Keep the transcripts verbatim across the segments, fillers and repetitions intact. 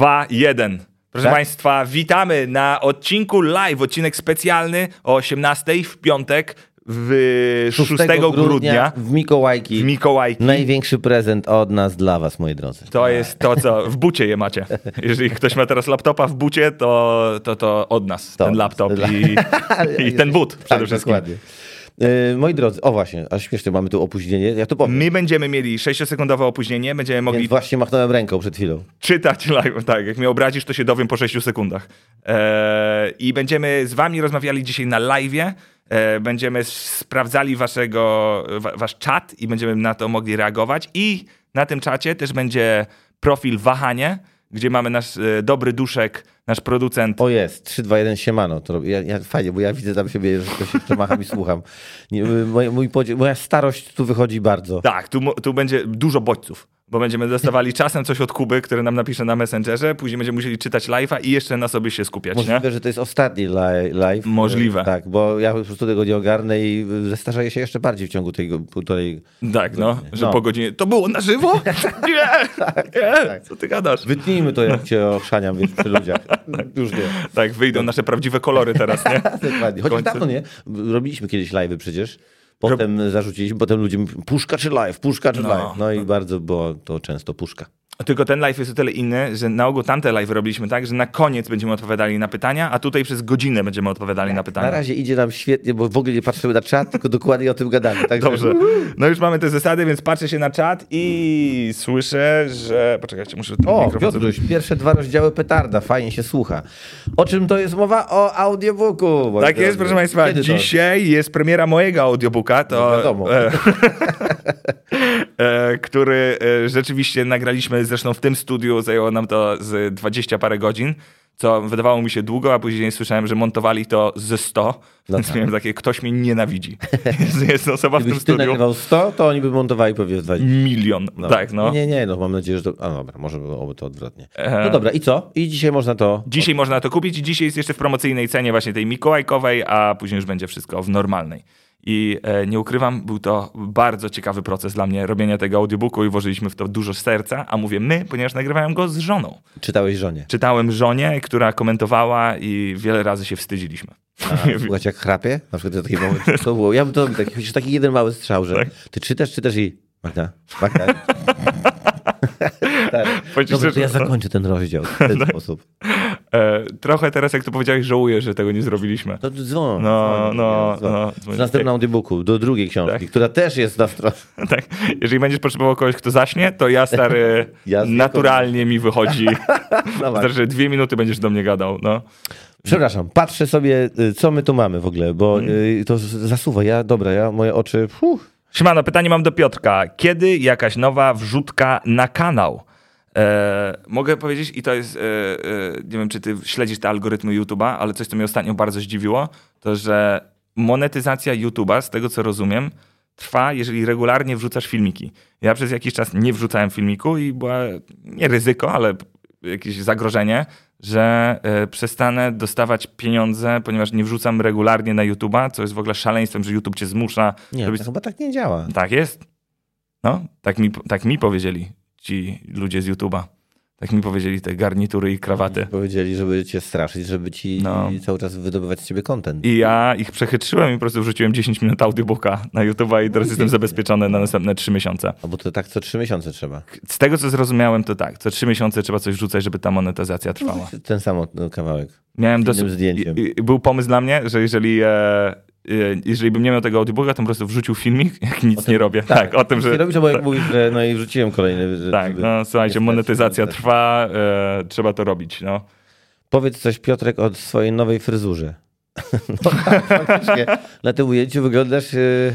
dwa, jeden. Proszę Tak? Państwa, witamy na odcinku live, odcinek specjalny o osiemnastej w piątek w szóstego grudnia w Mikołajki. w Mikołajki. Największy prezent od nas dla was, moi drodzy. To jest to, co w bucie je macie. Jeżeli ktoś ma teraz laptopa w bucie, to to, to od nas To ten od laptop nas. i, i ten but przede Tak, wszystkim. dokładnie. Yy, moi drodzy, o właśnie, aż śmiesznie, mamy tu opóźnienie. Ja to powiem. My będziemy mieli sześciosekundowe opóźnienie, będziemy mogli Więc właśnie machnąłem ręką przed chwilą. czytać live. Tak, jak mnie obrazisz, to się dowiem po sześciu sekundach. Eee, I będziemy z wami rozmawiali dzisiaj na live'ie. Eee, będziemy sprawdzali waszego, wa, wasz czat i będziemy na to mogli reagować. I na tym czacie też będzie profil Wahanie, gdzie mamy nasz e, dobry duszek, nasz producent. O jest, trzy, dwa, jeden, siemano. To robię. Ja, ja, fajnie, bo ja widzę tam siebie, że ktoś jeszcze macham i słucham. Nie, mój, mój podzie- moja starość tu wychodzi bardzo. Tak, tu, mo- tu będzie dużo bodźców, bo będziemy dostawali czasem coś od Kuby, który nam napisze na Messengerze, później będziemy musieli czytać live'a i jeszcze na sobie się skupiać, Możliwe, nie? że to jest ostatni li- live. Możliwe. Tak, bo ja po prostu tego nie ogarnę i zestarzeję się jeszcze bardziej w ciągu tej go- półtorej... Tak, no, że No. po godzinie. To było na żywo? Nie! Nie! Co ty gadasz? Wytnijmy to, jak cię ochrzaniam, wiesz, przy ludziach. Już nie. Tak, wyjdą nasze prawdziwe kolory teraz, nie? Dokładnie. W Chociaż końcu. dawno nie. Robiliśmy kiedyś live'y przecież. Potem zarzuciliśmy, potem ludzie mówią, puszka czy live, puszka czy No. live. No i bardzo było to często puszka. Tylko ten live jest o tyle inny, że na ogół tamte live robiliśmy tak, że na koniec będziemy odpowiadali na pytania, a tutaj przez godzinę będziemy odpowiadali na pytania. Na razie idzie nam świetnie, bo w ogóle nie patrzymy na czat, tylko dokładnie o tym gadamy. Także... Dobrze. No już mamy te zasady, więc patrzę się na czat i słyszę, że... Poczekajcie, muszę... ten O, mikrofon Piotruś, pierwsze dwa rozdziały petarda, fajnie się słucha. O czym to jest mowa? O audiobooku. moi Tak jest, drodzy. proszę Państwa. Kiedy to? Dzisiaj jest premiera mojego audiobooka, No to, wiadomo. e, e, który e, rzeczywiście nagraliśmy, zresztą w tym studiu zajęło nam to z dwadzieścia parę godzin, co wydawało mi się długo, a później słyszałem, że montowali to ze sto, No więc tak. miałem takie, ktoś mnie nienawidzi. jest, jest osoba w tym Gdybyś ty studiu. nagrywał sto, to oni by montowali pewnie dwadzieścia. Milion. No. Tak, no. Nie, nie, no mam nadzieję, że to... A dobra, może byłoby to odwrotnie. No dobra, i co? I dzisiaj można to... Dzisiaj można to kupić i dzisiaj jest jeszcze w promocyjnej cenie właśnie tej mikołajkowej, a później już będzie wszystko w normalnej. I e, nie ukrywam, był to bardzo ciekawy proces dla mnie, robienia tego audiobooku i włożyliśmy w to dużo serca, a mówię my, ponieważ nagrywałem go z żoną. Czytałeś żonie. Czytałem żonie, która komentowała i wiele razy się wstydziliśmy. A, słuchać jak chrapie? Na przykład taki moment, to było. Ja bym to robił taki, chociaż taki jeden mały strzał, że Tak. ty czytasz, czytasz i... Magda, Magda. tak. Powiem ci Dobra, to szczerze, ja zakończę ten rozdział w ten sposób. E, trochę teraz, jak to powiedziałeś, żałuję, że tego nie zrobiliśmy. To dzwon. No, dzwon, no, dzwon. no, W dzwon. następnym audiobooku, do drugiej książki, Tak. która też jest na stronie. Tak, jeżeli będziesz potrzebował kogoś, kto zaśnie, to ja, stary, Ja z naturalnie mi wychodzi. Dawaj. Znaczy, że dwie minuty będziesz do mnie gadał, no. Przepraszam, patrzę sobie, y, co my tu mamy w ogóle, bo y, to z- zasuwa. Ja, dobra, ja, moje oczy... Fuh. Siemano, pytanie mam do Piotrka. Kiedy jakaś nowa wrzutka na kanał? E, mogę powiedzieć, i to jest, e, e, nie wiem, czy ty śledzisz te algorytmy YouTube'a, ale coś, co mnie ostatnio bardzo zdziwiło, to że monetyzacja YouTube'a, z tego co rozumiem, trwa, jeżeli regularnie wrzucasz filmiki. Ja przez jakiś czas nie wrzucałem filmiku i była nie ryzyko, ale jakieś zagrożenie, że e, przestanę dostawać pieniądze, ponieważ nie wrzucam regularnie na YouTube'a, co jest w ogóle szaleństwem, że YouTube cię zmusza. Nie, żebyś... to chyba tak nie działa. Tak jest. No, tak mi, tak mi powiedzieli ci ludzie z YouTube'a. Tak mi powiedzieli te garnitury i krawaty. Powiedzieli, żeby cię straszyć, żeby ci No. cały czas wydobywać z ciebie content. I ja ich przechytrzyłem i po prostu wrzuciłem dziesięć minut audiobooka na YouTube'a i teraz jestem zabezpieczony na następne trzy miesiące. A bo to tak co trzy miesiące trzeba. Z tego, co zrozumiałem, to tak. Co trzy miesiące trzeba coś rzucać, żeby ta monetyzacja trwała. Ten sam no, kawałek. Miałem Z innym dosyć... zdjęciem. i- i- Był pomysł dla mnie, że jeżeli... E, e, jeżeli bym nie miał tego audiobooka, to bym po prostu wrzucił filmik, jak nic nie robię. Tak, o tym, Nie że... robisz, bo jak mówisz, że no i wrzuciłem kolejny. Że, Tak, żeby no słuchajcie, nie monetyzacja strać. trwa, e, trzeba to robić, no. Powiedz coś, Piotrek, o swojej nowej fryzurze. No tak, faktycznie. Na tym ujęciu wyglądasz... Yy...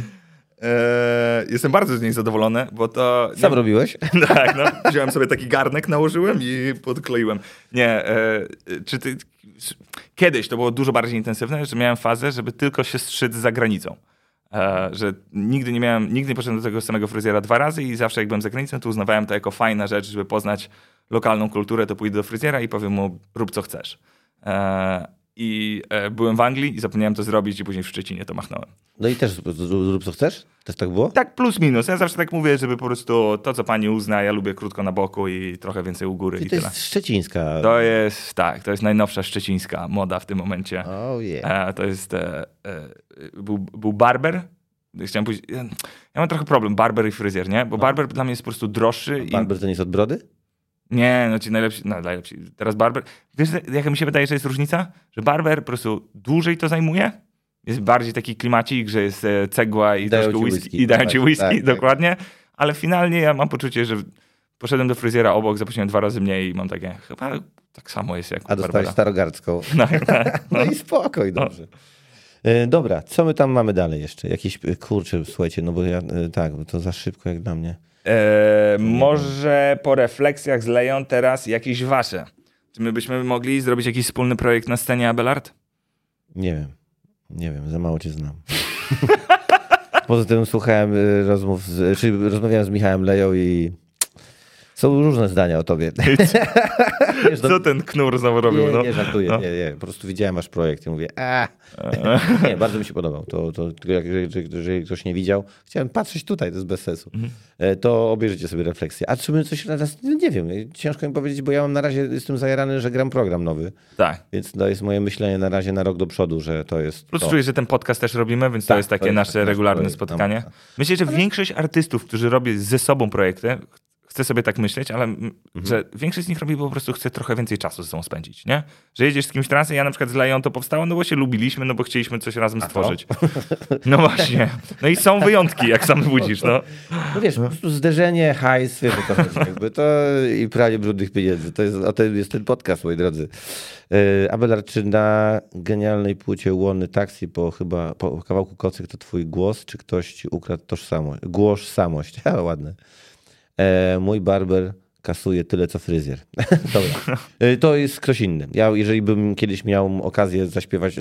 E, jestem bardzo z niej zadowolony, bo to... Sam robiłeś? Tak, no. Wziąłem sobie taki garnek, nałożyłem i podkleiłem. Nie, e, czy ty... Kiedyś to było dużo bardziej intensywne, że miałem fazę, żeby tylko się strzyc za granicą. E, że nigdy nie miałem, nigdy nie poszedłem do tego samego fryzjera dwa razy i zawsze jak byłem za granicą, to uznawałem to jako fajna rzecz, żeby poznać lokalną kulturę, to pójdę do fryzjera i powiem mu, rób co chcesz. E, i e, byłem w Anglii i zapomniałem to zrobić i później w Szczecinie to machnąłem. No i też zrób co chcesz? Też tak było? Tak plus minus. Ja zawsze tak mówię, żeby po prostu to, co pani uzna, ja lubię krótko na boku i trochę więcej u góry I i to tyle. jest szczecińska. To jest, tak, to jest najnowsza szczecińska moda w tym momencie. Oh yeah. E, to jest, e, e, był, był barber. Chciałem powiedzieć, ja, ja mam trochę problem, barber i fryzjer, nie? Bo No. barber dla mnie jest po prostu droższy. Barber to nie jest od brody? I... Nie, no ci najlepsi, no najlepsi. Teraz barber, wiesz jaka mi się wydaje, że jest różnica? Że barber po prostu dłużej to zajmuje, jest bardziej taki klimacik, że jest e, cegła i dają troszkę ci whisky, whisky. i dają Tak, ci whisky, tak, tak. dokładnie. Ale finalnie ja mam poczucie, że poszedłem do fryzjera obok, zapłaciłem dwa razy mniej i mam takie, chyba tak samo jest jak u A dostałeś barbera. starogardzką. No, tak, No i spokoj, dobrze. E, Dobra, co my tam mamy dalej jeszcze? Jakieś, e, kurczę, słuchajcie, no bo ja, e, tak, bo to za szybko jak dla mnie. E, może po refleksjach z Leją teraz jakieś wasze. Czy my byśmy mogli zrobić jakiś wspólny projekt na scenie Abelard? Nie wiem, nie wiem, za mało cię znam. Poza tym słuchałem e, rozmów, z, czy rozmawiałem z Michałem Leją i są różne zdania o tobie. Wiesz, Co ten knur znowu robił? Nie, no? nie żartuję, No. nie, nie. Po prostu widziałem wasz projekt i mówię, a nie, bardzo mi się podobał. To, to, to jak, jeżeli, jeżeli ktoś nie widział, chciałem patrzeć tutaj, to jest bez sensu. Mhm. E, To obejrzyjcie sobie refleksję. A czy my coś teraz, no nie wiem, ciężko mi powiedzieć, bo ja mam na razie, jestem zajarany, że gram program nowy, Tak. więc to jest moje myślenie na razie na rok do przodu, że to jest Plus to. czuję, że ten podcast też robimy, więc to Tak, jest takie to jest nasze taki nasz regularne projekt. spotykanie. No. Myślę, że większość artystów, którzy robią ze sobą projekty, chcę sobie tak myśleć, ale m- że większość z nich robi, bo po prostu chce trochę więcej czasu ze sobą spędzić, nie? Że jedziesz z kimś trasę, ja na przykład z Leją to powstało, no bo się lubiliśmy, no bo chcieliśmy coś razem stworzyć. No właśnie. No i są wyjątki, jak sam widzisz, no. No wiesz, po prostu zderzenie, hajs, wiesz, to jest jakby to i pranie brudnych pieniędzy. To jest, o tym jest ten podcast, moi drodzy. Yy, Abelard, czy na genialnej płycie Łony Taksi po chyba po kawałku Kocyk to twój głos, czy ktoś ci ukradł tożsamość? Głos, samość. Ja, ładne. E, mój barber kasuje tyle, co fryzjer. Dobra. E, to jest ktoś inny. Ja, jeżeli bym kiedyś miał okazję zaśpiewać,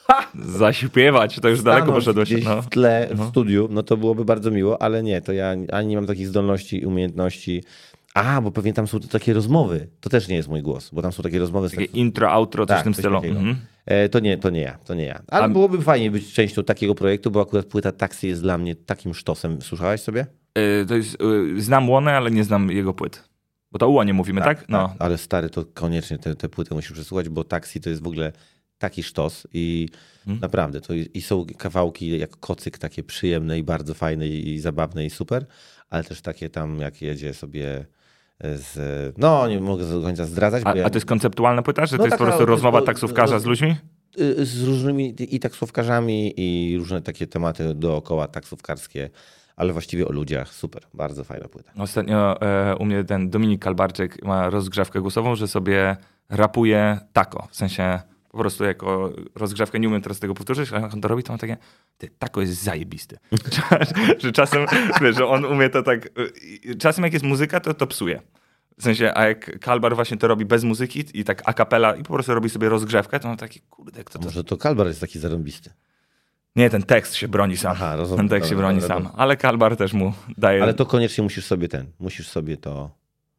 Zaśpiewać, to już daleko stanąć poszedłeś. gdzieś No. w tle, No. w studiu, no to byłoby bardzo miło, ale nie, to ja ani nie mam takich zdolności i umiejętności. A, bo pewnie tam są to takie rozmowy. To też nie jest mój głos, bo tam są takie rozmowy. z Takie takim- intro, outro, coś Tak, w tym coś stylu. takiego. Mhm. E, to nie, to nie ja, to nie ja. Ale A- byłoby fajnie być częścią takiego projektu, bo akurat płyta Taksy jest dla mnie takim sztosem. Słyszałeś sobie? Y, to jest, y, znam Łonę, ale nie znam jego płyt. Bo to o Łonie mówimy, tak? No. Ale stary, to koniecznie tę te, te płytę musisz przesłuchać, bo Taxi to jest w ogóle taki sztos i Hmm. naprawdę, to i, i są kawałki jak Kocyk, takie przyjemne i bardzo fajne i, i zabawne i super, ale też takie tam, jak jedzie sobie z... No, nie mogę do końca zdradzać, A, bo ja, a to jest konceptualna płyta, że No to jest taka- po prostu to jest rozmowa po- taksówkarza z ludźmi? y, z różnymi i taksówkarzami i różne takie tematy dookoła taksówkarskie, ale właściwie o ludziach. Super, bardzo fajna płyta. Ostatnio e, u mnie ten Dominik Kalbarczyk ma rozgrzewkę głosową, że sobie rapuje tako. W sensie po prostu jako rozgrzewkę, nie umiem teraz tego powtórzyć, ale jak on to robi, to mam takie, ty, tako jest zajebisty. Że czasem, wiesz, że on umie to tak, czasem jak jest muzyka, to to psuje. W sensie, a jak Kalbar właśnie to robi bez muzyki i tak a cappella i po prostu robi sobie rozgrzewkę, to mam taki, kurde, kto A to... może to Kalbar jest taki zarąbisty. Nie, ten tekst się broni sam. Aha, rozumiem. Ten tekst się Dobra, broni dobra, sam. dobra. Ale Kalbar też mu daje Ale to koniecznie musisz sobie ten, musisz sobie to...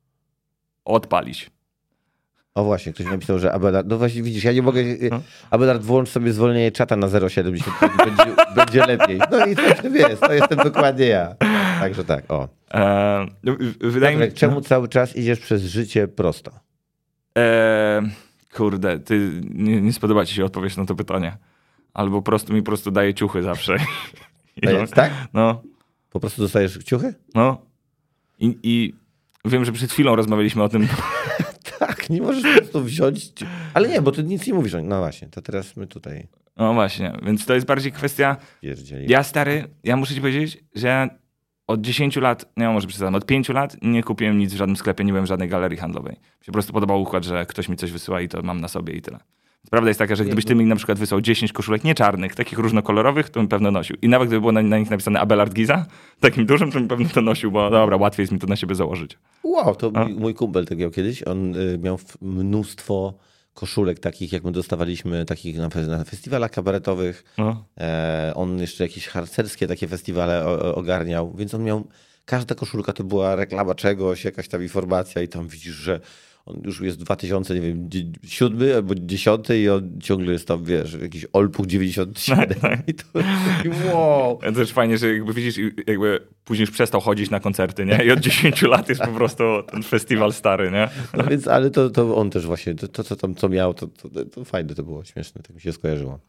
odpalić. O właśnie, ktoś napisał, że Abelard... No właśnie widzisz, ja nie mogę... No. Abelard, włącz sobie zwolnienie czata na zero przecinek siedemdziesiąt pięć, będzie, będzie lepiej. No i coś w tym jest, to jestem dokładnie ja. Także tak, o. Eee, w- wydaje mi Piotrek, czemu cały czas idziesz przez życie prosto? Eee, kurde, ty nie, nie spodoba ci się odpowiedź na to pytanie. Albo po prostu mi po prostu daje ciuchy zawsze. I To jest tak? No, Po prostu dostajesz ciuchy? no. I, I wiem, że przed chwilą rozmawialiśmy o tym. Tak, nie możesz po prostu wziąć... Ale nie, bo ty nic nie mówisz. No właśnie, to teraz my tutaj No właśnie, więc to jest bardziej kwestia... pierdzieli. Ja stary, ja muszę ci powiedzieć, że od dziesięciu lat, nie może przesadzam, od pięciu lat nie kupiłem nic w żadnym sklepie, nie byłem w żadnej galerii handlowej. Mi się po prostu podobał układ, że ktoś mi coś wysyła i to mam na sobie i tyle. Prawda jest taka, że gdybyś ty mi na przykład wysłał dziesięć koszulek nie czarnych, takich różnokolorowych, to bym pewno nosił. I nawet gdyby było na, na nich napisane Abelard Giza, takim dużym, to bym pewno to nosił, bo dobra, łatwiej jest mi to na siebie założyć. Wow, to mój, mój kumpel tak miał kiedyś. On y, miał f- mnóstwo koszulek takich, jak my dostawaliśmy takich na, fe- na festiwalach kabaretowych. No. E, on jeszcze jakieś harcerskie takie festiwale o, o, ogarniał, więc on miał, każda koszulka to była reklama czegoś, jakaś tam informacja i tam widzisz, że on już jest dwa tysiące siódmy albo dziesiąty i on ciągle jest tam, wiesz, jakiś Olpuch dziewięćdziesiąt siedem. I to jest wow. To też fajnie, że jakby widzisz, jakby później już przestał chodzić na koncerty, nie? I od dziesięciu lat jest po prostu ten festiwal stary, nie? No więc, ale to, to on też właśnie, to, to co tam co miał, to, to, to fajne to było, śmieszne, tak mi się skojarzyło.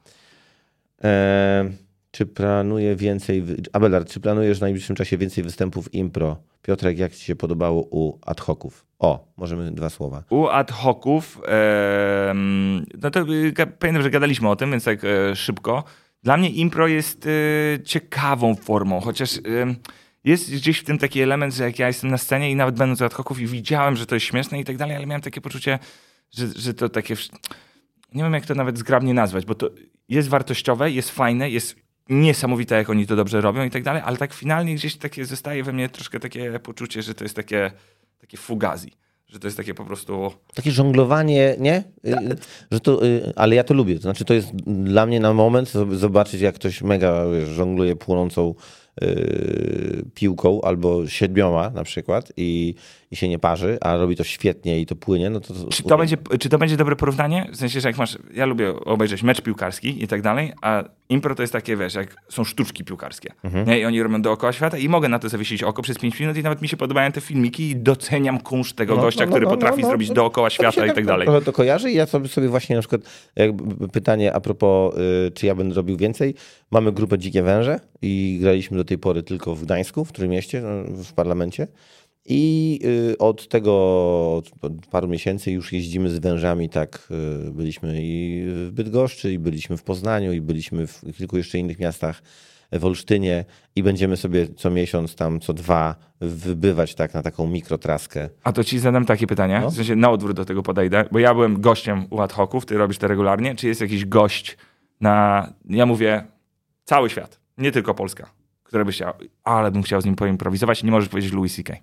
Eee, czy planuje więcej, Abelard, czy planujesz w najbliższym czasie więcej występów impro? Piotrek, jak ci się podobało u ad hoców? O, możemy dwa słowa. U ad hoców, e, no to e, pamiętam, że gadaliśmy o tym, więc tak e, szybko. Dla mnie impro jest e, ciekawą formą, chociaż e, jest gdzieś w tym taki element, że jak ja jestem na scenie i nawet będąc u ad hoców i widziałem, że to jest śmieszne i tak dalej, ale miałem takie poczucie, że, że to takie... Nie wiem, jak to nawet zgrabnie nazwać, bo to jest wartościowe, jest fajne, jest niesamowite, jak oni to dobrze robią i tak dalej, ale tak finalnie gdzieś takie zostaje we mnie troszkę takie poczucie, że to jest takie, takie fugazi, że to jest takie po prostu... Takie żonglowanie, nie? Że to, ale ja to lubię, to znaczy to jest dla mnie na moment zobaczyć, jak ktoś mega wiesz, żongluje płonącą yy, piłką albo siedmioma na przykład i, i się nie parzy, a robi to świetnie i to płynie, no to... to czy, to będzie, czy to będzie dobre porównanie? W sensie, że jak masz... Ja lubię obejrzeć mecz piłkarski i tak dalej, a impro to jest takie, wiesz, jak są sztuczki piłkarskie. Mhm. Nie? I oni robią dookoła świata i mogę na to zawiesić oko przez pięć minut i nawet mi się podobają te filmiki i doceniam kunszt tego no, gościa, no, no, który no, potrafi no, no, zrobić no, dookoła świata i tak dalej. Trochę to kojarzy i ja sobie, sobie właśnie na przykład jakby pytanie a propos, y, czy ja będę robił więcej. Mamy grupę Dzikie Węże i graliśmy do tej pory tylko w Gdańsku, w Trójmieście, w parlamencie. I od tego od paru miesięcy już jeździmy z wężami, tak byliśmy i w Bydgoszczy, i byliśmy w Poznaniu, i byliśmy w kilku jeszcze innych miastach, w Olsztynie i będziemy sobie co miesiąc tam, co dwa wybywać tak na taką mikrotraskę. A to ci zadam takie pytanie, no? W sensie na odwrót do tego podejdę, bo ja byłem gościem u ad hoców, ty robisz to regularnie, czy jest jakiś gość na, ja mówię, cały świat, nie tylko Polska, który byś chciał, ale bym chciał z nim poimprowizować, nie możesz powiedzieć Louis C K.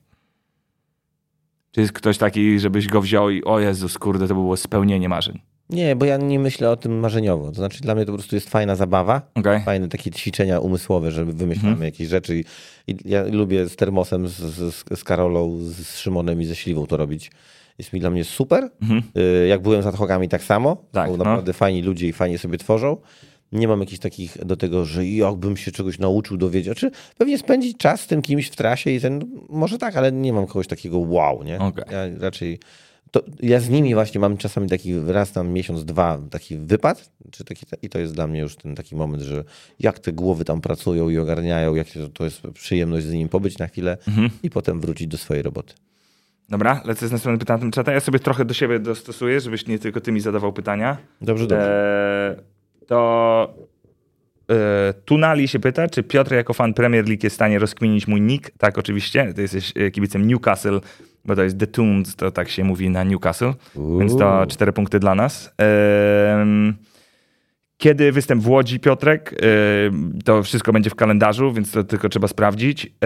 Czy jest ktoś taki, żebyś go wziął i o Jezus, kurde, to było spełnienie marzeń? Nie, bo ja nie myślę o tym marzeniowo. To znaczy dla mnie to po prostu jest fajna zabawa, okay. Fajne takie ćwiczenia umysłowe, że wymyślamy hmm. jakieś rzeczy. I, I ja lubię z Termosem, z, z, z Karolą, z Szymonem i ze Śliwą to robić. Jest mi dla mnie super. Hmm. Jak byłem z ad hocami tak samo. Tak, są naprawdę no. fajni ludzie i fajnie sobie tworzą. Nie mam jakichś takich do tego, że jakbym się czegoś nauczył, dowiedział. Czy pewnie spędzić czas z tym kimś w trasie i ten, może tak, ale nie mam kogoś takiego wow, nie? Okay. Ja raczej, to ja z nimi właśnie mam czasami taki raz tam miesiąc, dwa taki wypad czy taki, i to jest dla mnie już ten taki moment, że jak te głowy tam pracują i ogarniają, jak to, to jest przyjemność z nimi pobyć na chwilę mhm. i potem wrócić do swojej roboty. Dobra, lecę z następnym pytaniem czata. Ja sobie trochę do siebie dostosuję, żebyś nie tylko ty mi zadawał pytania. Dobrze, dobrze. Eee... To yy, Tunali się pyta, czy Piotr jako fan Premier League jest w stanie rozkminić mój nick? Tak, oczywiście. Ty jesteś kibicem Newcastle, bo to jest The Toons, to tak się mówi na Newcastle. Uuu. Więc to cztery punkty dla nas. Yy, kiedy występ w Łodzi, Piotrek? Yy, to wszystko będzie w kalendarzu, więc to tylko trzeba sprawdzić. Yy,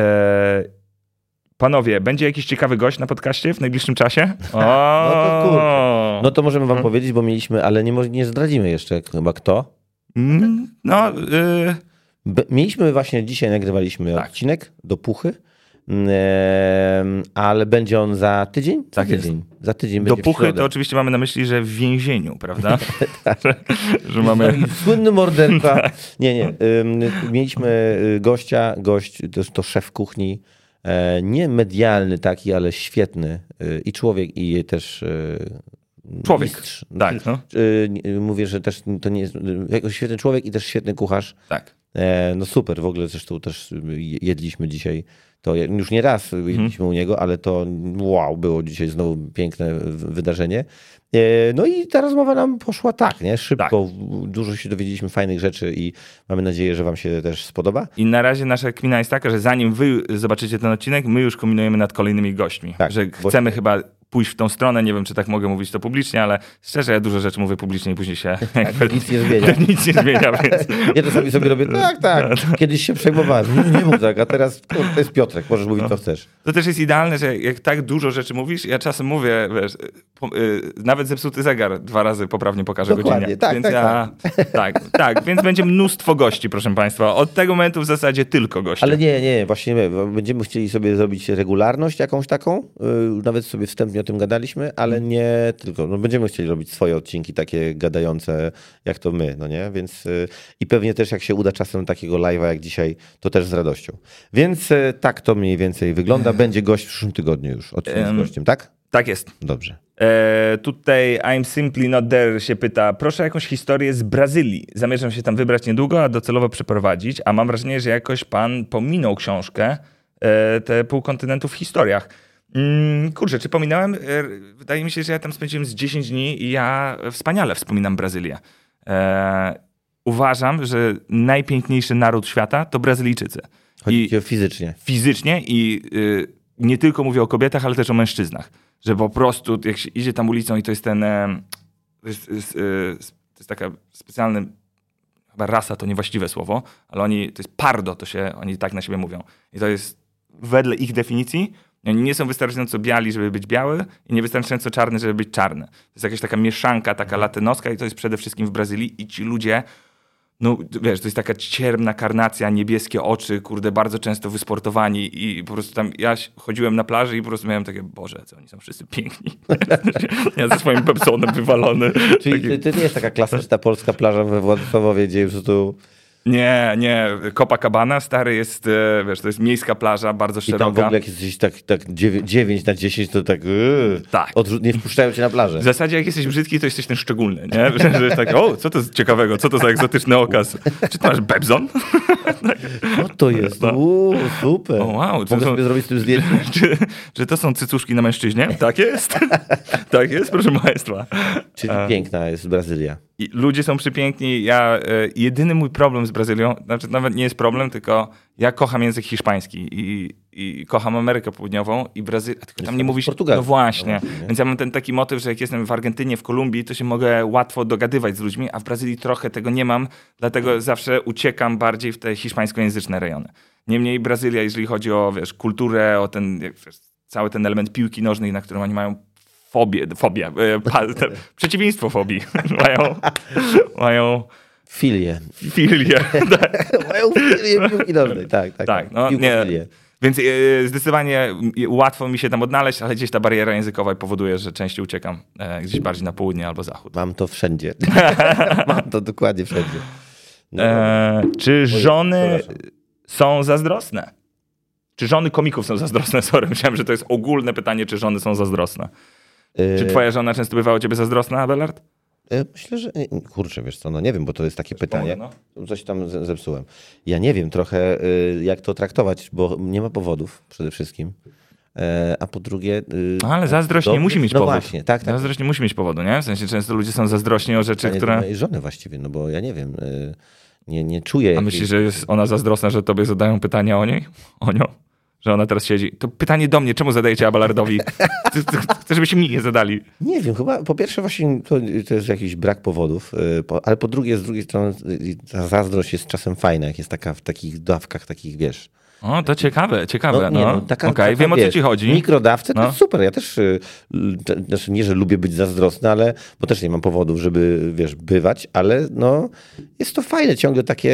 Panowie, będzie jakiś ciekawy gość na podcaście w najbliższym czasie? O! No to kurczę. No to możemy wam hmm. powiedzieć, bo mieliśmy, ale nie, nie zdradzimy jeszcze chyba kto. Mm, no, yy... Be, mieliśmy właśnie, dzisiaj nagrywaliśmy tak. odcinek do Puchy, yy, ale będzie on za tydzień? Za tak tydzień. Jest. Za tydzień do będzie Puchy to oczywiście mamy na myśli, że w więzieniu, prawda? tak. że, że mamy... Słynny morderca. Nie, nie. Yy, mieliśmy gościa, gość, to, to szef kuchni, nie medialny taki, ale świetny i człowiek, i też człowiek, mistrz. tak. No. Mówię, że też to nie jest jako świetny człowiek i też świetny kucharz. Tak. No super, w ogóle zresztą też jedliśmy dzisiaj, to już nie raz jedliśmy hmm. u niego, ale to wow, było dzisiaj znowu piękne wydarzenie. No i ta rozmowa nam poszła tak, nie? Szybko, tak. Dużo się dowiedzieliśmy fajnych rzeczy i mamy nadzieję, że wam się też spodoba. I na razie nasza kmina jest taka, że zanim wy zobaczycie ten odcinek, my już kombinujemy nad kolejnymi gośćmi. Tak, że chcemy bo... chyba pójść w tą stronę, nie wiem, czy tak mogę mówić to publicznie, ale szczerze, ja dużo rzeczy mówię publicznie i później się... Tak, nic nie zmienia. nic nie zmienia, więc... Ja czasami sobie robię, tak, tak, kiedyś się przejmowałem, nie, nie mów tak, a teraz to jest Piotrek, możesz mówić, co chcesz. To też jest idealne, że jak tak dużo rzeczy mówisz, ja czasem mówię, wiesz, po, y, nawet zepsuty zegar dwa razy poprawnie pokaże Dokładnie, godzinę. tak, więc tak, ja, tak. tak, tak, więc będzie mnóstwo gości, proszę państwa. Od tego momentu w zasadzie tylko gości. Ale nie, nie, właśnie my będziemy chcieli sobie zrobić regularność jakąś taką, yy, nawet sobie wstępnie wielokrotnie o tym gadaliśmy, ale nie tylko. No, będziemy chcieli robić swoje odcinki takie gadające, jak to my, no nie? Więc y, i pewnie też jak się uda czasem takiego live'a jak dzisiaj, to też z radością. Więc y, tak to mniej więcej wygląda. Będzie gość w przyszłym tygodniu już, odcinek z gościem, tak? Tak jest. Dobrze. E, tutaj I'm Simply Not There się pyta, proszę jakąś historię z Brazylii. Zamierzam się tam wybrać niedługo, a docelowo przeprowadzić, a mam wrażenie, że jakoś pan pominął książkę e, te pół kontynentu w historiach. Mm, kurczę, czy pominąłem? E, wydaje mi się, że ja tam spędziłem z dziesięć dni i ja wspaniale wspominam Brazylię. E, uważam, że najpiękniejszy naród świata to Brazylijczycy. Chodzi ci o fizycznie. Fizycznie i y, nie tylko mówię o kobietach, ale też o mężczyznach. Że po prostu jak się idzie tam ulicą i to jest ten... E, to, jest, jest, e, to jest taka specjalna... Chyba rasa to niewłaściwe słowo, ale oni... To jest pardo, to się oni tak na siebie mówią. I to jest wedle ich definicji, oni nie są wystarczająco biali, żeby być biały i nie wystarczająco czarny, żeby być czarny. To jest jakaś taka mieszanka, taka latynoska i to jest przede wszystkim w Brazylii i ci ludzie... No wiesz, to jest taka cierpna karnacja, niebieskie oczy, kurde, bardzo często wysportowani i po prostu tam ja chodziłem na plaży i po prostu miałem takie, Boże, co oni są wszyscy piękni. Ja ze swoim Pepsonem wywalony. Czyli taki... to nie jest taka klasyczna polska plaża we Władysławowie, gdzie po prostu... Nie, nie. Copacabana, stary, jest, wiesz, to jest miejska plaża, bardzo szeroka. I tam w ogóle jak jesteś tak, tak dziewięć na dziesięć, to tak, yy, tak. Odrzu- nie wpuszczają cię na plażę. W zasadzie jak jesteś brzydki, to jesteś ten szczególny, nie? Że, że jest tak, o, co to jest ciekawego, co to za egzotyczny okaz? Czy ty masz Bebzon? Co to jest? Uuu, super. O, wow. Mogę to... sobie zrobić z tym zdjęcie? Czy, czy to są cycuszki na mężczyźnie? Tak jest. Tak jest, proszę państwa. Czyli piękna jest Brazylia. I ludzie są przepiękni. Ja, e, jedyny mój problem z Brazylią, znaczy nawet nie jest problem, tylko ja kocham język hiszpański i, i kocham Amerykę Południową i Brazylię. Tylko tam nie mówisz... No właśnie. No właśnie. Więc ja mam ten taki motyw, że jak jestem w Argentynie, w Kolumbii, to się mogę łatwo dogadywać z ludźmi, a w Brazylii trochę tego nie mam, dlatego zawsze uciekam bardziej w te hiszpańskojęzyczne rejony. Niemniej Brazylia, jeżeli chodzi o, wiesz, kulturę, o ten, jak, wiesz, cały ten element piłki nożnej, na którym oni mają fobię, fobię, pa, te, przeciwieństwo fobii. mają, mają filię. Filię. Tak. Mają filię piłki nożnej, tak, tak. tak no, nie, więc e, zdecydowanie łatwo mi się tam odnaleźć, ale gdzieś ta bariera językowa powoduje, że częściej uciekam e, gdzieś bardziej na południe albo zachód. Mam to wszędzie. Mam to dokładnie wszędzie. No. E, czy żony są zazdrosne? Czy żony komików są zazdrosne? Sorry, myślałem, że to jest ogólne pytanie, czy żony są zazdrosne. Yy... Czy twoja żona często bywała u ciebie zazdrosna, Abelard? Yy, myślę, że... Kurczę, wiesz co, no nie wiem, bo to jest takie pytanie. No. Coś tam zepsułem. Ja nie wiem trochę, yy, jak to traktować, bo nie ma powodów przede wszystkim. Yy, a po drugie... Yy, no, ale zazdrość nie musi mieć no powodu. Właśnie, tak, tak. Zazdrość nie musi mieć powodu, nie? W sensie często ludzie są zazdrośni o rzeczy, pytanie które... do mojej żony właściwie, no bo ja nie wiem... Yy, nie, nie czuję... A jakiej... myślisz, że jest ona zazdrosna, że tobie zadają pytania o niej? O nią? Że ona teraz siedzi. To pytanie do mnie, czemu zadajecie Abelardowi? Chcę, żebyście mi nie zadali. Nie wiem, chyba po pierwsze właśnie to, to jest jakiś brak powodów, ale po drugie, z drugiej strony ta zazdrość jest czasem fajna, jak jest taka w takich dawkach, takich, wiesz... O, to ciekawe, ciekawe. No, no. no, taka, Okej, okay, wiem wiesz, o co ci chodzi. Mikrodawce to no. jest super. Ja też, znaczy nie, że lubię być zazdrosny, ale, bo też nie mam powodów, żeby, wiesz, bywać, ale no, jest to fajne, ciągle takie...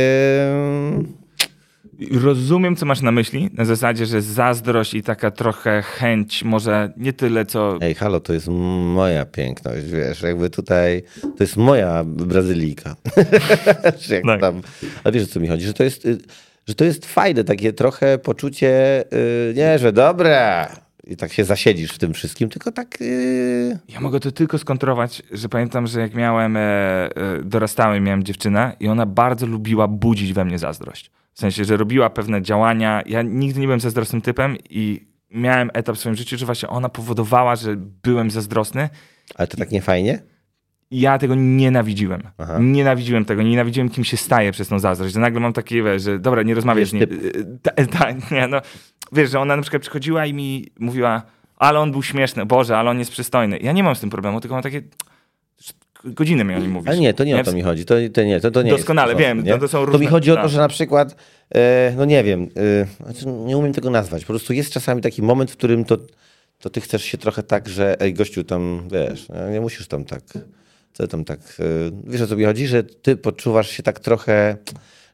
Rozumiem, co masz na myśli. Na zasadzie, że zazdrość i taka trochę chęć, może nie tyle, co... Ej, halo, to jest moja piękność, wiesz, jakby tutaj, to jest moja Brazylijka. jak tak. tam. A wiesz, o co mi chodzi? Że to jest, że to jest fajne, takie trochę poczucie, yy, nie, że dobra, i tak się zasiedzisz w tym wszystkim, tylko tak... Yy... Ja mogę to tylko skontrować, że pamiętam, że jak miałem, e, e, dorastałem, miałem dziewczynę i ona bardzo lubiła budzić we mnie zazdrość. W sensie, że robiła pewne działania. Ja nigdy nie byłem zazdrosnym typem i miałem etap w swoim życiu, że właśnie ona powodowała, że byłem zazdrosny. Ale to tak nie fajnie? Ja tego nienawidziłem. Aha. Nienawidziłem tego. Nienawidziłem, kim się staje przez tą zazdrość. Że nagle mam takie, wiesz, że dobra, nie rozmawiasz z nim. Tak, ta, nie, no. Wiesz, że ona na przykład przychodziła i mi mówiła, ale on był śmieszny. Boże, ale on jest przystojny. Ja nie mam z tym problemu, tylko mam takie... Godzinę mi o nim mówisz. Ale nie, to nie, nie o to mi chodzi. To, to nie, to, to nie Doskonale, jest wiem. nie? To, to, są różne... to mi chodzi o to, tak. że na przykład, e, no nie wiem, e, nie umiem tego nazwać. Po prostu jest czasami taki moment, w którym to, to ty chcesz się trochę tak, że ej gościu tam, wiesz, nie musisz tam tak, co tam tak, e, wiesz o co mi chodzi? Że ty poczuwasz się tak trochę,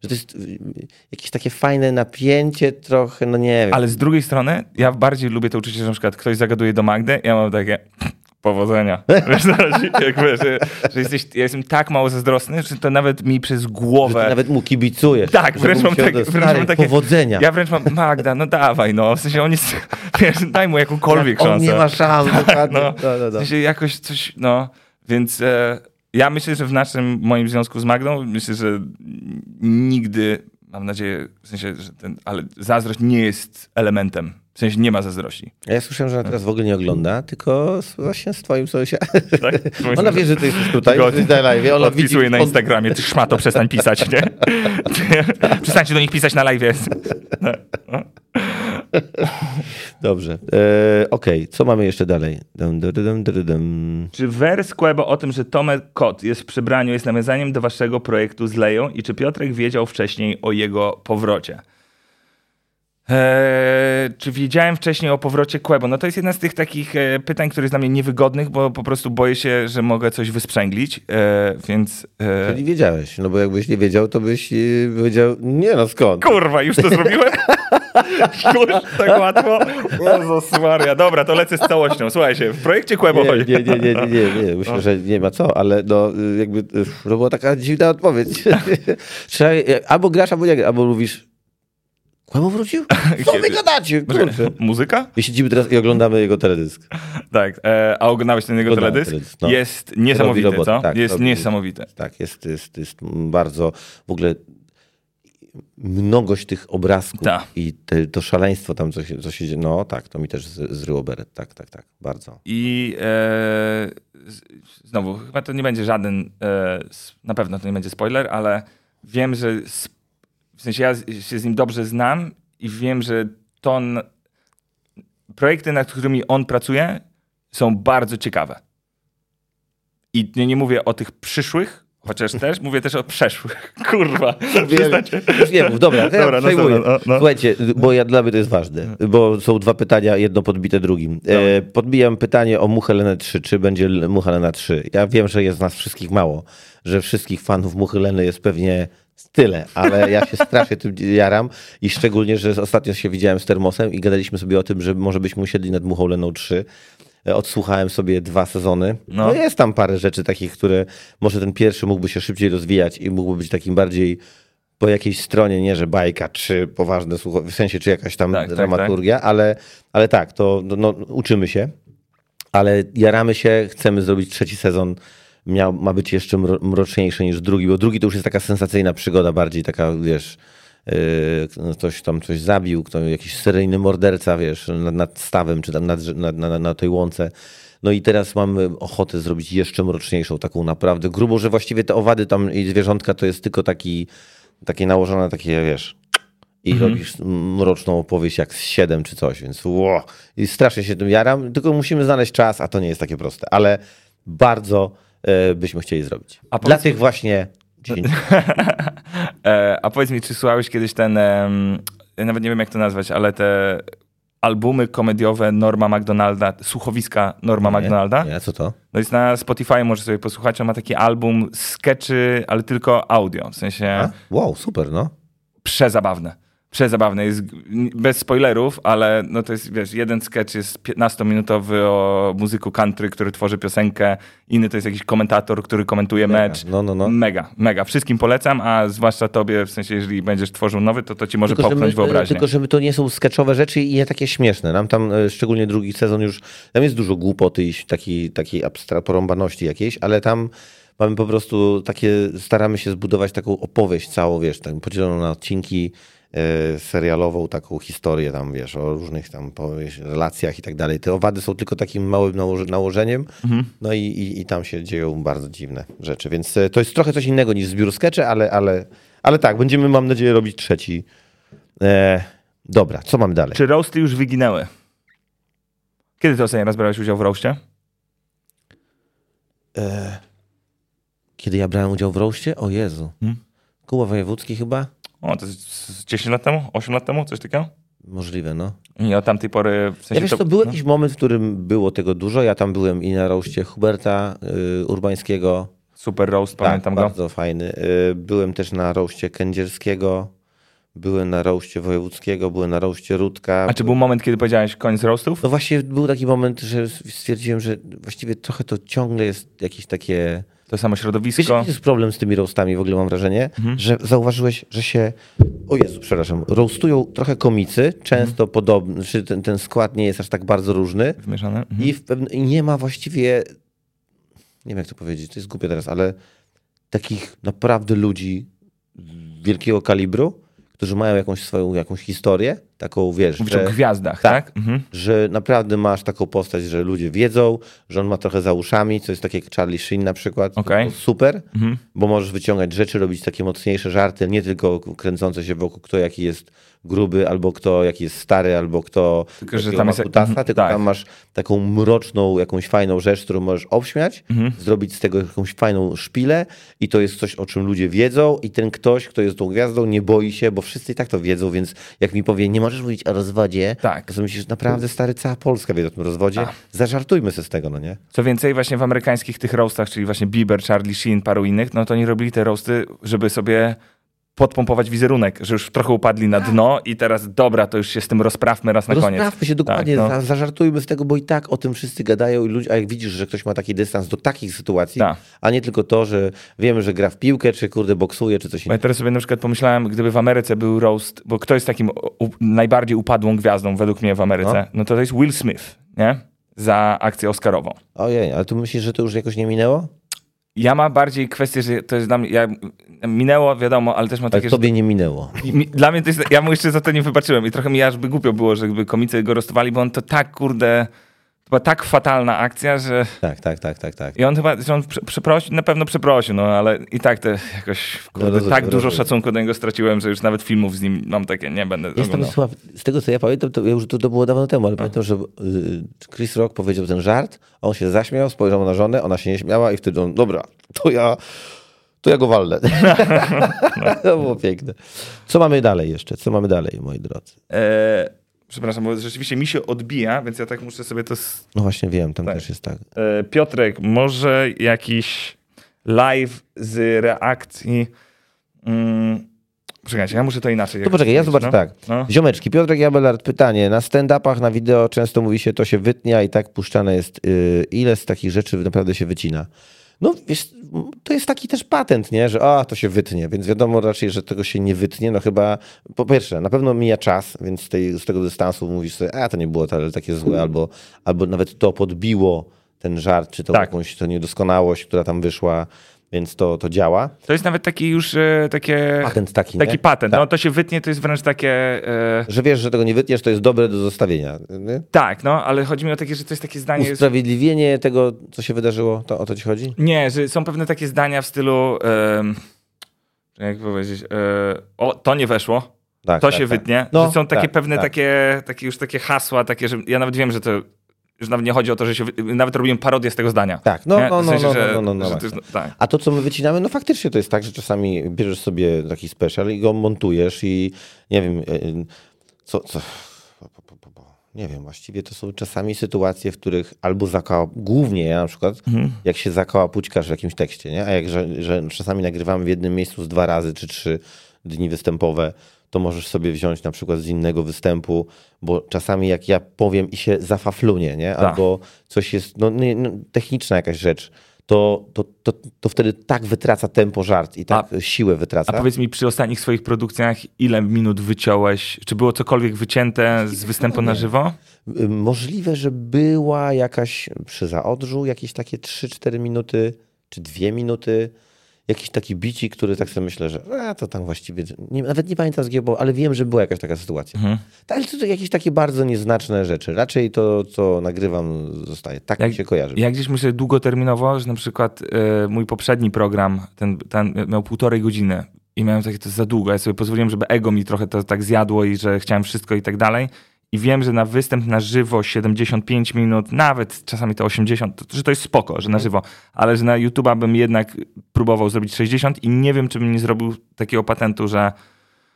że to jest jakieś takie fajne napięcie trochę, no nie wiem. Ale z drugiej strony ja bardziej lubię to uczucie, że na przykład ktoś zagaduje do Magdy, ja mam takie powodzenia. Wiesz, jakby, że, że jesteś, ja jestem tak mało zazdrosny, że to nawet mi przez głowę... Że ty nawet mu kibicujesz. Tak, wręcz mam, tak, wręcz mam takie... Powodzenia. Ja wręcz mam, Magda, no dawaj, no. W sensie on jest... Wiesz, daj mu jakąkolwiek on szansę. nie ma szans. Tak, no, no, no, no. W sensie jakoś coś, no... Więc e, ja myślę, że w naszym, moim związku z Magdą, myślę, że nigdy, mam nadzieję, w sensie, że ten, ale zazdrość nie jest elementem. W sensie nie ma zazdrości. Ja słyszałem, że ona teraz w ogóle nie ogląda, tylko z, właśnie z twoim sąsiadem. Tak? Ona wie, że ty jesteś tutaj, że jesteś na live. Ona odpisuje widzi, na on... Instagramie, ty szmato, przestań pisać, nie? Przestańcie do nich pisać na live. No. Dobrze. E, Okej, okay. Co mamy jeszcze dalej? Dum, dum, dum, dum, dum. Czy wers Quebo o tym, że Tomek Kot jest w przebraniu, jest nawiązaniem do waszego projektu z Leją i czy Piotrek wiedział wcześniej o jego powrocie? Eee, czy wiedziałem wcześniej o powrocie Quebo? No to jest jedna z tych takich e, pytań, które jest dla mnie niewygodnych, bo po prostu boję się, że mogę coś wysprzęglić, e, więc... E... Czyli wiedziałeś, no bo jakbyś nie wiedział, to byś e, powiedział, nie no skąd? Kurwa, już to zrobiłem? Kurwa, tak łatwo? Jezus Maria. Dobra, to lecę z całością. Słuchajcie, w projekcie Quebo... Nie, nie, nie, nie, nie, nie, nie. Myślę, no. że nie ma co, ale no jakby to była taka dziwna odpowiedź. Trzeba, albo grasz, albo nie grasz, albo mówisz Quebo wrócił? Co wy gadacie? Kurczę. Muzyka? I siedzimy teraz i oglądamy jego teledysk. Tak, e, a oglądałeś ten jego teledysk? teledysk no. Jest niesamowity, robot, co? Tak, jest niesamowity. Tak, jest, jest, jest bardzo w ogóle mnogość tych obrazków Ta. i te, to szaleństwo tam, co się, co się dzieje. No tak, to mi też zryło beret. Tak, tak, tak, bardzo. I e, znowu, chyba to nie będzie żaden, e, na pewno to nie będzie spoiler, ale wiem, że w sensie ja się z nim dobrze znam i wiem, że to projekty, nad którymi on pracuje, są bardzo ciekawe. I nie, nie mówię o tych przyszłych, chociaż też, mówię też o przeszłych. Kurwa. Już nie mów, dobra, to dobra, ja przejmuję. No, no. Słuchajcie, bo ja, dla mnie to jest ważne, bo są dwa pytania, jedno podbite drugim. E, podbijam pytanie o Muchę Lenę trzy, czy będzie Mucha Lena trzy. Ja wiem, że jest nas wszystkich mało, że wszystkich fanów Muchy Leny jest pewnie tyle, ale ja się strasznie tym jaram i szczególnie, że ostatnio się widziałem z Termosem i gadaliśmy sobie o tym, że może byśmy usiedli nad Muchą Leną trzy. Odsłuchałem sobie dwa sezony. No. no jest tam parę rzeczy takich, które może ten pierwszy mógłby się szybciej rozwijać i mógłby być takim bardziej po jakiejś stronie, nie że bajka, czy poważne słuchowanie, w sensie, czy jakaś tam tak, dramaturgia, tak, tak. Ale, ale tak, to no, uczymy się, ale jaramy się, chcemy zrobić trzeci sezon. Miał, ma być jeszcze mroczniejszy niż drugi, bo drugi to już jest taka sensacyjna przygoda, bardziej taka, wiesz, yy, ktoś tam coś zabił, kto, jakiś seryjny morderca, wiesz, nad, nad stawem, czy tam nad, nad, na, na tej łące. No i teraz mamy ochotę zrobić jeszcze mroczniejszą, taką naprawdę grubą, że właściwie te owady tam i zwierzątka to jest tylko taki, takie nałożone, takie, wiesz, i mhm. robisz mroczną opowieść jak z siedem czy coś, więc wow, i strasznie się tym jaram, tylko musimy znaleźć czas, a to nie jest takie proste, ale bardzo byśmy chcieli zrobić. A Dla tych mi... właśnie A powiedz mi, czy słuchałeś kiedyś ten, ja nawet nie wiem jak to nazwać, ale te albumy komediowe Norma McDonalda, słuchowiska Norma nie, McDonalda? Nie, co to? No jest na Spotify, możesz sobie posłuchać, on ma taki album sketchy, ale tylko audio, w sensie... A? Wow, super, no. Przezabawne. Przezabawne, jest bez spoilerów, ale no to jest, wiesz, jeden sketch jest piętnastominutowy o muzyku country, który tworzy piosenkę, inny to jest jakiś komentator, który komentuje mega. mecz. No, no, no. Mega, mega. Wszystkim polecam, a zwłaszcza tobie, w sensie, jeżeli będziesz tworzył nowy, to to ci może tylko, popchnąć my, wyobraźnię. Tylko, żeby to nie są sketchowe rzeczy i nie takie śmieszne. Nam tam, szczególnie drugi sezon już, tam jest dużo głupoty i takiej, takiej abstra- porąbaności jakiejś, ale tam mamy po prostu takie, staramy się zbudować taką opowieść całą, wiesz, tak podzieloną na odcinki, serialową taką historię tam, wiesz, o różnych tam relacjach i tak dalej. Te owady są tylko takim małym nałoże- nałożeniem, mhm. no i, i, i tam się dzieją bardzo dziwne rzeczy, więc to jest trochę coś innego niż zbiór skeczy, ale, ale, ale tak, będziemy, mam nadzieję, robić trzeci. E, dobra, co mamy dalej? Czy roasty już wyginęły? Kiedy ty ostatnio raz brałeś udział w roastie? E, kiedy ja brałem udział w roastie? O Jezu. Hmm? Kuba Wojewódzki chyba? O, to jest dziesięć lat temu? osiem lat temu? Coś takiego? Możliwe, no. I od tamtej pory... W sensie ja wiesz, to, to był no. jakiś moment, w którym było tego dużo. Ja tam byłem i na roście Huberta y, Urbańskiego. Super roast, Tak, pamiętam go. bardzo fajny. Byłem też na roaście Kędzierskiego, byłem na roaście Wojewódzkiego, byłem na roaście Rudka. A czy był moment, kiedy powiedziałeś koniec roastów? No właśnie był taki moment, że stwierdziłem, że właściwie trochę to ciągle jest jakieś takie... To samo środowisko. Wiesz, jaki jest problem z tymi roastami w ogóle, mam wrażenie, mhm. że zauważyłeś, że się, o Jezu, przepraszam, roastują trochę komicy, często mhm. podobny, czy ten, ten skład nie jest aż tak bardzo różny. Zmieszany. Mhm. I, w pewne, I nie ma właściwie, nie wiem jak to powiedzieć, to jest głupie teraz, ale takich naprawdę ludzi wielkiego kalibru, którzy mają jakąś swoją jakąś historię, taką wiesz, Mówisz że, o gwiazdach, tak? tak? Mhm. Że naprawdę masz taką postać, że ludzie wiedzą, że on ma trochę za uszami, co jest takie jak Charlie Sheen na przykład. Okay. Super, mhm. bo możesz wyciągać rzeczy, robić takie mocniejsze żarty, nie tylko kręcące się wokół kto jaki jest gruby, albo kto jaki jest stary, albo kto tylko, że tam jest... kutasa, tylko tak. tam masz taką mroczną, jakąś fajną rzecz, którą możesz obśmiać, mhm. zrobić z tego jakąś fajną szpilę i to jest coś, o czym ludzie wiedzą i ten ktoś, kto jest tą gwiazdą, nie boi się, bo wszyscy i tak to wiedzą, więc jak mi powie, nie możesz mówić o rozwodzie, tak. to myślisz, naprawdę stary, cała Polska wie o tym rozwodzie, A. zażartujmy sobie z tego, no nie? Co więcej, właśnie w amerykańskich tych roastach, czyli właśnie Bieber, Charlie Sheen, paru innych, no to oni robili te roasty, żeby sobie podpompować wizerunek, że już trochę upadli na dno i teraz dobra, to już się z tym rozprawmy raz na koniec. Rozprawmy się dokładnie, tak, no. zażartujmy z tego, bo i tak o tym wszyscy gadają i ludzie, a jak widzisz, że ktoś ma taki dystans do takich sytuacji, tak. a nie tylko to, że wiemy, że gra w piłkę, czy kurde boksuje, czy coś innego. Ja teraz sobie na przykład pomyślałem, gdyby w Ameryce był roast, bo kto jest takim u, najbardziej upadłą gwiazdą według mnie w Ameryce, no, no to to jest Will Smith, nie? Za akcję oscarową. Ojej, ale tu myślisz, że to już jakoś nie minęło? Ja mam bardziej kwestię, że to jest dla mnie, ja, minęło, wiadomo, ale też mam takie... Ale tobie że, nie minęło. Mi, dla mnie to jest, ja mu jeszcze za to nie wybaczyłem i trochę mi aż by głupio było, żeby komicy go rostowali, bo on to tak, kurde, to była tak fatalna akcja, że... Tak, tak, tak, tak, tak. I on chyba, że on przeprosił, na pewno przeprosił, no ale i tak to jakoś, kurde, no, rozumiem, tak dużo rozumiem. Szacunku do niego straciłem, że już nawet filmów z nim mam takie, nie będę Jest tam, słuchaj, z tego co ja pamiętam, to już to, to było dawno temu, ale no. pamiętam, że Chris Rock powiedział ten żart, on się zaśmiał, spojrzał na żonę, ona się nie śmiała i wtedy on, dobra, to ja, to ja go walnę. No. To było piękne. Co mamy dalej jeszcze? Co mamy dalej, moi drodzy? E, przepraszam, bo rzeczywiście mi się odbija, więc ja tak muszę sobie to... S- no właśnie wiem, tam tak. też jest tak. E, Piotrek, może jakiś live z reakcji... Mm, Poczekajcie, ja muszę to inaczej. To poczekaj, ja zobaczę no? tak. No. Ziomeczki, Piotrek i Abelard, pytanie. Na stand-upach, na wideo często mówi się, to się wytnia i tak puszczane jest. Yy, ile z takich rzeczy naprawdę się wycina? No wiesz, to jest taki też patent, nie? Że a, to się wytnie, więc wiadomo raczej, że tego się nie wytnie. No chyba, po pierwsze, na pewno mija czas, więc z, tej, z tego dystansu mówisz sobie, a to nie było to, takie złe, albo, albo nawet to podbiło ten żart, czy to tak. jakąś to niedoskonałość, która tam wyszła. Więc to, to działa. To jest nawet taki już e, takie... Patent taki, Taki nie? patent. Tak. No to się wytnie, to jest wręcz takie... E... Że wiesz, że tego nie wytniesz, to jest dobre do zostawienia. Nie? Tak, no, ale chodzi mi o takie, że to jest takie zdanie... Usprawiedliwienie jest... tego, co się wydarzyło, to o to ci chodzi? Nie, że są pewne takie zdania w stylu... E... Jak powiedzieć? E... O, to nie weszło. Tak, to tak, się tak. wytnie. No, że są takie tak, pewne tak. Takie, takie już takie hasła, takie, że ja nawet wiem, że to... Już nawet nie chodzi o to, że się... Nawet robiłem parodię z tego zdania. Tak, no, nie? no, w sensie, no, że, no, no, no, no, że no. Jest, tak. A to, co my wycinamy, no faktycznie to jest tak, że czasami bierzesz sobie taki special i go montujesz i nie wiem, co... co... Nie wiem, właściwie to są czasami sytuacje, w których albo zakała... Głównie ja na przykład, mhm. jak się zakałapućkasz w jakimś tekście, nie? A jak że, że czasami nagrywamy w jednym miejscu z dwa razy czy trzy dni występowe, to możesz sobie wziąć na przykład z innego występu, bo czasami jak ja powiem i się zafaflunie, nie? Albo coś jest, no, no techniczna jakaś rzecz, to, to, to, to wtedy tak wytraca tempo żart i tak a, siłę wytraca. A powiedz mi, przy ostatnich swoich produkcjach ile minut wyciąłeś? Czy było cokolwiek wycięte z występu na żywo? Możliwe, że była jakaś przy zaodrzu jakieś takie trzy cztery minuty, czy dwie minuty. Jakiś taki bici, który tak sobie myślę, że a, to tam właściwie, nie, nawet nie pamiętam z giego, ale wiem, że była jakaś taka sytuacja. Mhm. Ale to, to jakieś takie bardzo nieznaczne rzeczy. Raczej to, co nagrywam, zostaje. Tak jak, mi się kojarzy. Ja gdzieś myślę długoterminowo, że na przykład y, mój poprzedni program, ten, ten miał półtorej godziny i miałem takie, to za długo. Ja sobie pozwoliłem, żeby ego mi trochę to tak zjadło i że chciałem wszystko i tak dalej. I wiem, że na występ na żywo siedemdziesiąt pięć minut, nawet czasami to osiemdziesiąt, że to jest spoko, że na żywo, ale że na YouTube'a bym jednak próbował zrobić sześćdziesiąt i nie wiem, czy bym nie zrobił takiego patentu, że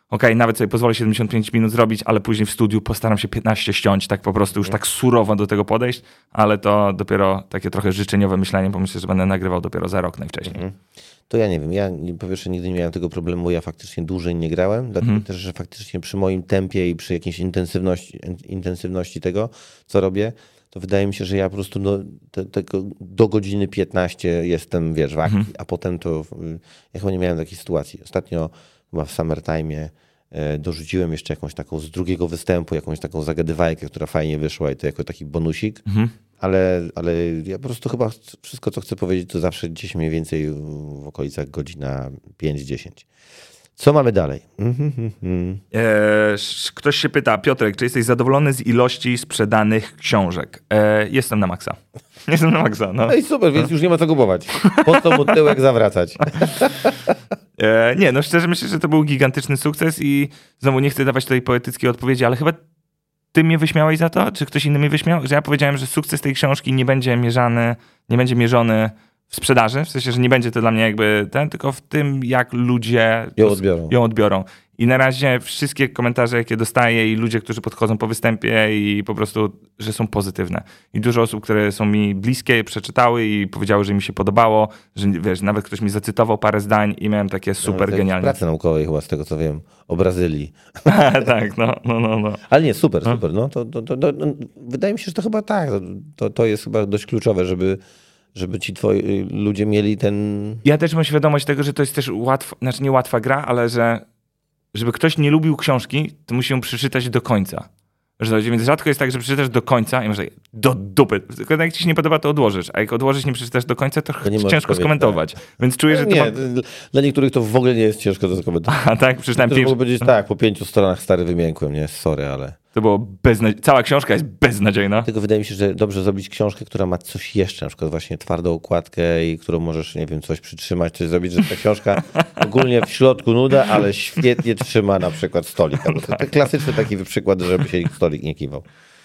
okej, okay, nawet sobie pozwolę siedemdziesiąt pięć minut zrobić, ale później w studiu postaram się piętnaście ściąć, tak po prostu już tak surowo do tego podejść, ale to dopiero takie trochę życzeniowe myślenie, bo myślę, że będę nagrywał dopiero za rok najwcześniej. Mhm. To ja nie wiem, ja po pierwsze nigdy nie miałem tego problemu, bo ja faktycznie dłużej nie grałem, dlatego mhm. też, że faktycznie przy moim tempie i przy jakiejś intensywności, intensywności tego, co robię, to wydaje mi się, że ja po prostu do, te, tego, do godziny piętnaście jestem, wiesz, w akcji, mhm. a potem to, ja chyba nie miałem takiej sytuacji. Ostatnio chyba w Summertime'ie e, dorzuciłem jeszcze jakąś taką z drugiego występu, jakąś taką zagadywajkę, która fajnie wyszła i to jako taki bonusik, mhm. ale, ale ja po prostu chyba wszystko, co chcę powiedzieć, to zawsze gdzieś mniej więcej w okolicach godzina pięć dziesięć. Co mamy dalej? Mm-hmm. E, ktoś się pyta, Piotrek, czy jesteś zadowolony z ilości sprzedanych książek? E, jestem na maksa. Jestem na maksa, no. No i super, więc już nie ma co kupować. Po co mu tyłek zawracać? E, nie, no szczerze myślę, że to był gigantyczny sukces i znowu nie chcę dawać tutaj poetyckiej odpowiedzi, ale chyba ty mnie wyśmiałeś za to? Czy ktoś inny mnie wyśmiał? Że ja powiedziałem, że sukces tej książki nie będzie mierzany, nie będzie mierzony w sprzedaży, w sensie, że nie będzie to dla mnie jakby ten, tylko w tym, jak ludzie ją odbiorą. ją odbiorą. I na razie wszystkie komentarze, jakie dostaję i ludzie, którzy podchodzą po występie i po prostu, że są pozytywne. I dużo osób, które są mi bliskie, przeczytały i powiedziały, że mi się podobało, że wiesz, nawet ktoś mi zacytował parę zdań i miałem takie super no, genialne. Pracy naukowej chyba, z tego co wiem, o Brazylii. Tak, no, no, no, no. Ale nie, super, super. No, to, to, to, to, no, wydaje mi się, że to chyba tak. To, to jest chyba dość kluczowe, żeby żeby ci twoi ludzie mieli ten... Ja też mam świadomość tego, że to jest też łatwa, znaczy nie łatwa gra, ale że żeby ktoś nie lubił książki, to musi ją przeczytać do końca. Więc rzadko jest tak, że przeczytasz do końca i może do dupy. Tylko jak ci się nie podoba, to odłożysz. A jak odłożysz, nie przeczytasz do końca, to, to ciężko powiedzieć, skomentować. Tak. Więc czuję, no że nie, to ma... Dla niektórych to w ogóle nie jest ciężko to skomentować. A tak? Przeczytałem pierwszy... Mogę powiedzieć tak, po pięciu stronach stary wymiękłem, nie? Sorry, ale... To było beznadziejne. Cała książka jest beznadziejna. Tylko wydaje mi się, że dobrze zrobić książkę, która ma coś jeszcze, na przykład właśnie twardą okładkę i którą możesz, nie wiem, coś przytrzymać, coś zrobić, że ta książka ogólnie w środku nuda, ale świetnie trzyma na przykład stolik. To jest klasyczny taki przykład, żeby się stolik nie kiwał.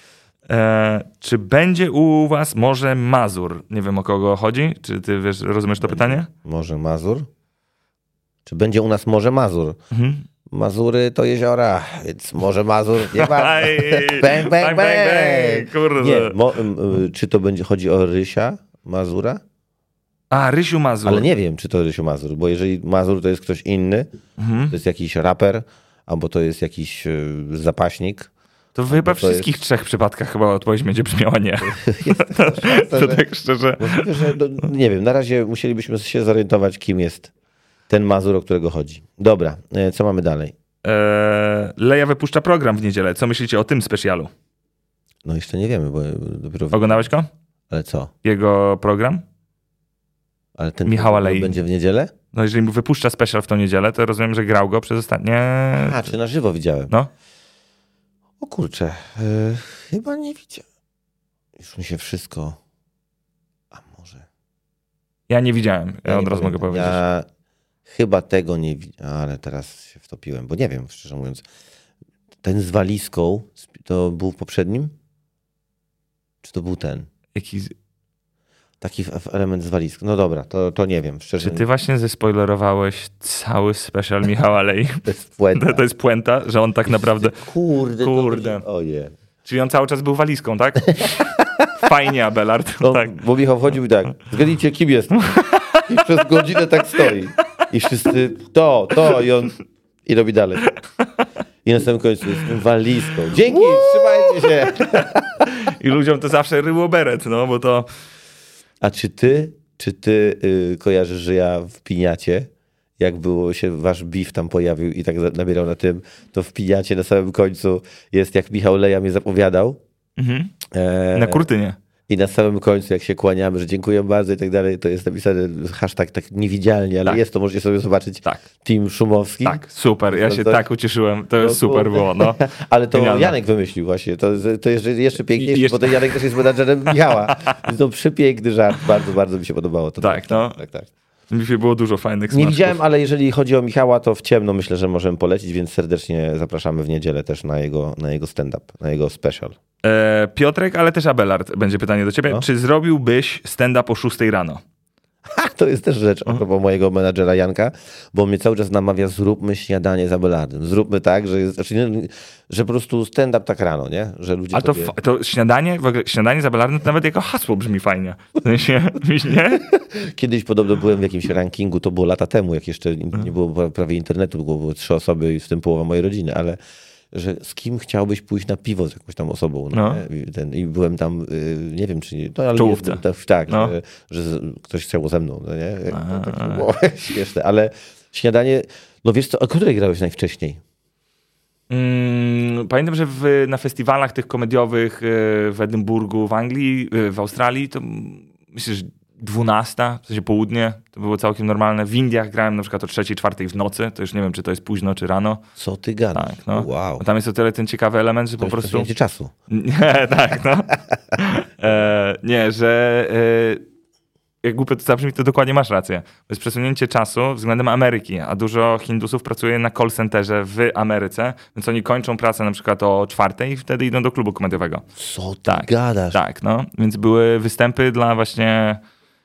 E, czy będzie u was Morze Mazur? Nie wiem, o kogo chodzi. Czy ty wiesz, rozumiesz to będzie pytanie? Morze Mazur? Czy będzie u nas Morze Mazur? Mhm. Mazury to jeziora, więc Morze Mazur nie ma. bang, bang, bang, bang. Kurde. Nie, mo, czy to będzie chodzi o Rysia Mazura? A, Rysiu Mazur. Ale nie wiem, czy to Rysiu Mazur, bo jeżeli Mazur to jest ktoś inny, mhm. to jest jakiś raper, albo to jest jakiś zapaśnik. To chyba w wszystkich jest... trzech przypadkach chyba odpowiedź będzie brzmiała nie. to, to, to tak szczerze. Możliwe, że, no, nie wiem, na razie musielibyśmy się zorientować, kim jest ten Mazur, o którego chodzi. Dobra, co mamy dalej? Eee, Leja wypuszcza program w niedzielę. Co myślicie o tym specjalu? No jeszcze nie wiemy, bo dopiero... Oglądałeś go? Ale co? Jego program? Ale ten Michała Lei będzie w niedzielę? No jeżeli mu wypuszcza special w tą niedzielę, to rozumiem, że grał go przez ostatnie... A, czy na żywo widziałem. No. O kurczę, yy, chyba nie widziałem. Już mi się wszystko... A może... Ja nie widziałem, ja, ja od razu powiem. mogę powiedzieć. Ja chyba tego nie widziałem, ale teraz się wtopiłem, bo nie wiem, szczerze mówiąc. Ten z walizką, to był w poprzednim? Czy to był ten? Jaki... Taki element z walizką. No dobra, to, to nie wiem. Szczerze. Czy ty właśnie zespoilerowałeś cały special Michała Lei? To jest puenta. To jest puenta, że on tak naprawdę... Kurde. Kurde. To... Oje. Czyli on cały czas był walizką, tak? Fajnie, Abelard. No, tak. Bo Michał wchodził i tak, zgadnijcie, kim jest. I przez godzinę tak stoi. I wszyscy to, to i on i robi dalej. I na samym końcu jest tym walizką. Dzięki, Woo! Trzymajcie się. I ludziom to zawsze ryło beret, no bo to... A czy ty, czy ty yy, kojarzysz, że ja w Piniacie, jak było się wasz beef tam pojawił i tak nabierał na tym, to w Piniacie na samym końcu jest, jak Michał Leja mnie zapowiadał. Mhm. E... Na kurtynie. I na samym końcu, jak się kłaniamy, że dziękuję bardzo i tak dalej, to jest napisane hashtag tak niewidzialnie, ale tak. Jest to, możecie sobie zobaczyć. Tak. Team Szumowski. Tak, super. Ja się to... tak ucieszyłem. To jest no, super było. No. Ale to Genialne. Janek wymyślił właśnie. To, to jest jeszcze piękniejsze, jeszcze... bo ten Janek też jest menadżerem Michała. Jest to przepiękny żart. Bardzo, bardzo mi się podobało. To tak, tak, no. Tak, tak. Mi było dużo fajnych smaczków. Nie widziałem, ale jeżeli chodzi o Michała, to w ciemno myślę, że możemy polecić, więc serdecznie zapraszamy w niedzielę też na jego, na jego stand-up, na jego special. E, Piotrek, ale też Abelard, będzie pytanie do ciebie. No? Czy zrobiłbyś stand-up o szóstej rano? Ha, to jest też rzecz a propos mojego menadżera Janka, bo on mnie cały czas namawia, zróbmy śniadanie z Abelardem. Zróbmy tak, że, jest, znaczy, nie, że po prostu stand-up tak rano, nie? Że ludzie A to, sobie... to śniadanie, w ogóle śniadanie z Abelardem to nawet jako hasło brzmi fajnie. W sensie, nie? Kiedyś podobno byłem w jakimś rankingu, to było lata temu, jak jeszcze nie było prawie internetu, było, było trzy osoby i w tym połowa mojej rodziny, ale że z kim chciałbyś pójść na piwo z jakąś tam osobą. No, No. I, ten, I byłem tam, nie wiem czy nie, no, ale Czołówce. Nie, tak, No. że, że ktoś chciał ze mną, no nie? No, tak było śmieszne, ale śniadanie, no wiesz co, a której grałeś najwcześniej? Mm, pamiętam, że w, na festiwalach tych komediowych w Edynburgu, w Anglii, w Australii, to myślę, że dwunasta, w sensie południe, to było całkiem normalne. W Indiach grałem na przykład o trzeciej, czwartej w nocy, to już nie wiem, czy to jest późno, czy rano. Co ty gadasz? Tak, no. Wow. Bo tam jest o tyle ten ciekawy element, że To po prostu... jest czasu. Nie, tak, no. E, nie, że e, jak głupio to zabrzmi, to dokładnie masz rację. To jest przesunięcie czasu względem Ameryki, a dużo Hindusów pracuje na call centerze w Ameryce, więc oni kończą pracę na przykład o czwartej i wtedy idą do klubu komediowego. Co ty Tak, gadasz? tak, no. Więc były występy dla właśnie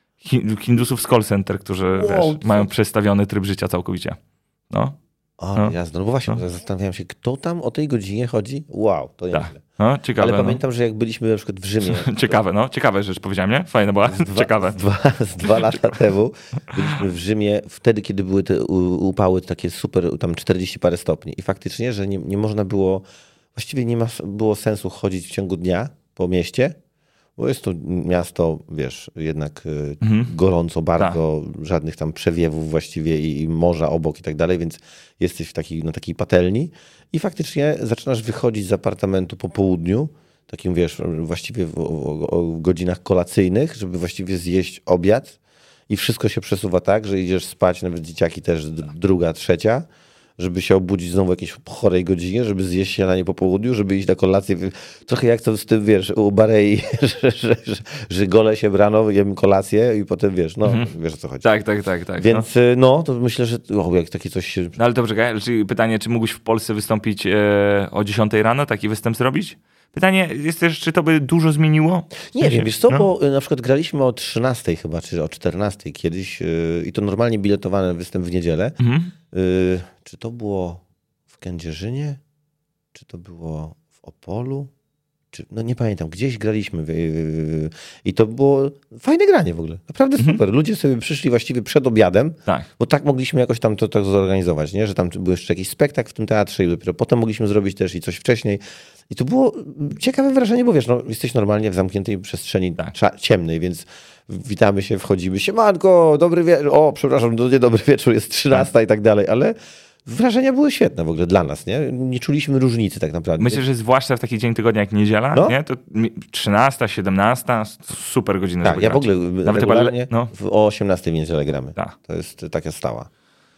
Hindusów z call center, którzy Wow, wiesz, co? mają przestawiony tryb życia całkowicie. No, O, No. jasne. No bo właśnie, No. zastanawiałem się, kto tam o tej godzinie chodzi? Wow, to tak. nieźle. No, ciekawe. Ale no. pamiętam, że jak byliśmy na przykład w Rzymie... Ciekawe, no. Ciekawe rzecz powiedziałem, nie? Fajne była. Z dwa, Ciekawe. Z dwa, z dwa lata temu byliśmy w Rzymie, wtedy, kiedy były te u- upały takie super, tam czterdzieści parę stopni. I faktycznie, że nie, nie można było, właściwie nie ma, było sensu chodzić w ciągu dnia po mieście, bo jest to miasto, wiesz, jednak y, Mhm. gorąco bardzo, żadnych tam przewiewów właściwie i, i morza obok i tak dalej, więc jesteś w takiej, na takiej patelni i faktycznie zaczynasz wychodzić z apartamentu po południu, takim wiesz, właściwie w, o, o godzinach kolacyjnych, żeby właściwie zjeść obiad i wszystko się przesuwa tak, że idziesz spać, nawet dzieciaki też d- druga, trzecia, żeby się obudzić znowu o jakiejś chorej godzinie, żeby zjeść śniadanie po południu, żeby iść na kolację. Trochę jak to z tym, wiesz, u Barei, że, że, że, że gole się rano, jem kolację i potem, wiesz, no, Mhm. wiesz o co chodzi. Tak, tak, tak. tak Więc no. no, to myślę, że o, jak takie coś się... No ale dobrze, czyli pytanie, czy mógłbyś w Polsce wystąpić e, o dziesiątej rano, taki występ zrobić? Pytanie jest też, czy to by dużo zmieniło? W Nie sensie, wiem, wiesz co, no. bo y, na przykład graliśmy o trzynastej chyba, czy o czternastej kiedyś yy, i to normalnie biletowany występ w niedzielę. Mhm. Yy, czy to było w Kędzierzynie? Czy to było w Opolu? Czy, no nie pamiętam, gdzieś graliśmy yy, i to było fajne granie w ogóle. Naprawdę Mhm. super. Ludzie sobie przyszli właściwie przed obiadem, Tak. bo tak mogliśmy jakoś tam to tak zorganizować, nie? Że tam był jeszcze jakiś spektakl w tym teatrze i dopiero potem mogliśmy zrobić też i coś wcześniej. I to było ciekawe wrażenie, bo wiesz, no, jesteś normalnie w zamkniętej przestrzeni Tak. cza- ciemnej, więc witamy się, wchodzimy, siemanko, dobry wieczór, o przepraszam, no nie dobry wieczór, jest trzynasta i tak dalej, ale wrażenia były świetne w ogóle dla nas, nie? Nie czuliśmy różnicy tak naprawdę. Myślę, że zwłaszcza w taki dzień tygodnia jak niedziela, No. nie? To trzynasta, siedemnasta, super godziny, tak, żeby ja w grać. ogóle Nawet chyba regularnie le- no. w, o osiemnastej w niedzielę gramy. Tak. To jest taka stała.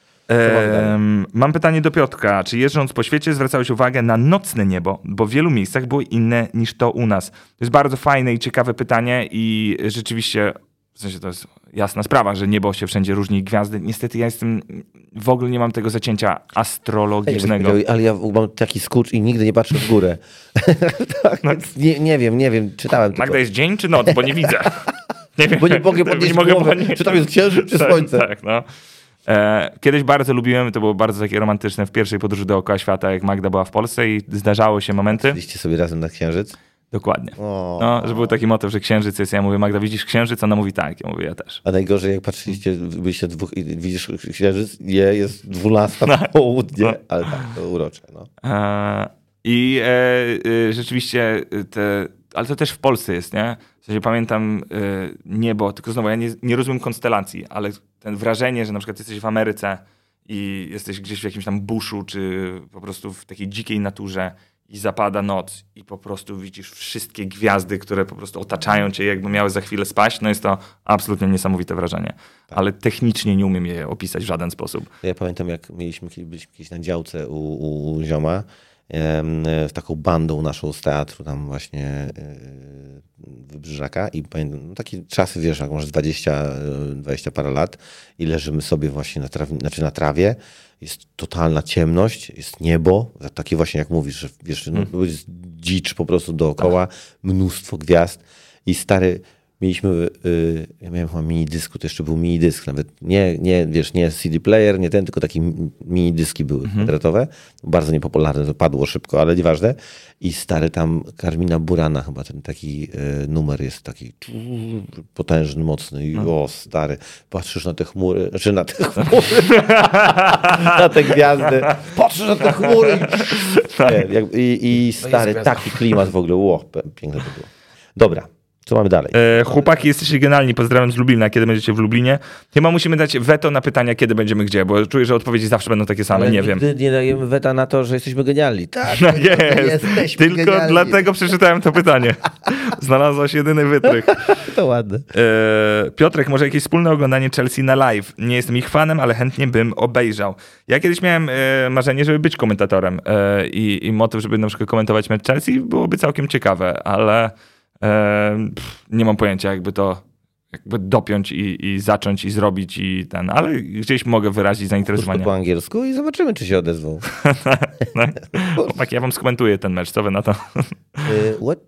Ehm, mam pytanie do Piotrka. Czy jeżdżąc po świecie zwracałeś uwagę na nocne niebo? Bo w wielu miejscach było inne niż to u nas. To jest bardzo fajne i ciekawe pytanie i rzeczywiście, w sensie to jest jasna sprawa, że niebo się wszędzie różni, gwiazdy. Niestety ja jestem, w ogóle nie mam tego zacięcia astrologicznego. Ej, ale ja mam taki skurcz i nigdy nie patrzę w górę. tak, No. więc nie, nie wiem, nie wiem, czytałem tylko. Magda, jest dzień czy noc? Bo nie widzę. Nie wiem. Bo nie mogę podnieść nie mogę głowy, podnieść- czy tam jest księżyc, czy tak, słońce. Tak, no. E, kiedyś bardzo lubiłem, to było bardzo takie romantyczne w pierwszej podróży dookoła świata, jak Magda była w Polsce i zdarzały się momenty. Byliście sobie razem na księżyc? Dokładnie. O. No, że był taki motyw, że księżyc jest. Ja mówię, Magda, widzisz księżyc? Ona mówi tak. Ja mówię, ja też. A najgorzej, jak patrzyliście, byliście dwóch i widzisz księżyc, nie, jest dwunasta na południe, No. ale tak, to urocze. No. E, I e, e, rzeczywiście te, ale to też w Polsce jest, nie? W sensie pamiętam e, niebo, tylko znowu, ja nie, nie rozumiem konstelacji, ale ten wrażenie, że na przykład jesteś w Ameryce i jesteś gdzieś w jakimś tam buszu, czy po prostu w takiej dzikiej naturze i zapada noc i po prostu widzisz wszystkie gwiazdy, które po prostu otaczają cię, jakby miały za chwilę spaść, no jest to absolutnie niesamowite wrażenie. Tak. Ale technicznie nie umiem je opisać w żaden sposób. Ja pamiętam, jak mieliśmy, byliśmy kiedyś na działce u, u, u zioma, em, z taką bandą naszą z teatru, tam właśnie e, Wybrzeżaka i pamiętam, no takie czasy, wiesz, jak może dwadzieścia, dwadzieścia parę lat i leżymy sobie właśnie na trawie, znaczy na trawie, jest totalna ciemność, jest niebo, takie właśnie jak mówisz, że wiesz, no, jest dzicz po prostu dookoła, mnóstwo gwiazd i stary, mieliśmy, y, ja miałem chyba mini dysku, to jeszcze był mini dysk, nawet nie, nie, wiesz, nie C D player, nie ten, tylko takie mini dyski były mhm. kwadratowe, bardzo niepopularne, to padło szybko, ale nieważne. I stary tam Karmina Burana chyba ten taki y, numer jest taki potężny, mocny i no. o stary, patrzysz na te chmury, znaczy na te chmury, na te gwiazdy, patrzysz na te chmury i, jak, i, i stary, taki klimat w ogóle, ło, piękne to było. Dobra. Co mamy dalej? E, chłopaki, jesteście genialni. Pozdrawiam z Lublina. Kiedy będziecie w Lublinie? Chyba musimy dać weto na pytania, kiedy będziemy gdzie, bo czuję, że odpowiedzi zawsze będą takie same. Ale nie wiem. Nie dajemy weta na to, że jesteśmy genialni. Tak, no jest. Jesteśmy Tylko genialni. dlatego przeczytałem to pytanie. Znalazłaś jedyny wytrych. To ładne. E, Piotrek, może jakieś wspólne oglądanie Chelsea na live? Nie jestem ich fanem, ale chętnie bym obejrzał. Ja kiedyś miałem e, marzenie, żeby być komentatorem e, i, i motyw, żeby na przykład komentować mecz Chelsea byłoby całkiem ciekawe, ale Eee, pff, nie mam pojęcia, jakby to jakby dopiąć i, i zacząć i zrobić i ten, ale gdzieś mogę wyrazić zainteresowanie. Po angielsku i zobaczymy, czy się odezwą. no, chłopaki, ja wam skomentuję ten mecz, co wy na to? Uh, what?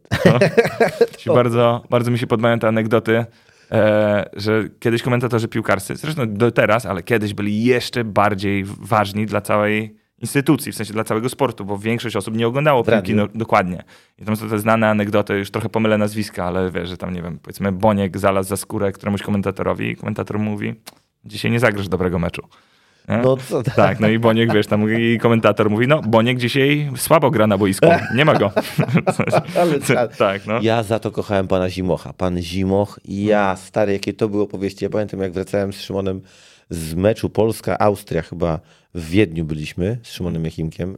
No. bardzo, bardzo mi się podobają te anegdoty, e, że kiedyś komentatorzy piłkarscy, zresztą do teraz, ale kiedyś byli jeszcze bardziej ważni dla całej instytucji, w sensie dla całego sportu, bo większość osób nie oglądało piłki no, dokładnie. I tam są te znane anegdoty, już trochę pomylę nazwiska, ale wiesz, że tam, nie wiem, powiedzmy Boniek zalazł za skórę któremuś komentatorowi i komentator mówi, dzisiaj nie zagrasz dobrego meczu. Nie? No co tak. tak, no i Boniek, wiesz, tam i komentator mówi, no Boniek dzisiaj słabo gra na boisku, nie ma go. ale tak, no. Ja za to kochałem pana Zimocha. Pan Zimoch, ja, stary, jakie to było opowieści. Ja pamiętam, jak wracałem z Szymonem z meczu Polska-Austria, chyba w Wiedniu byliśmy z Szymonem Jachimkiem.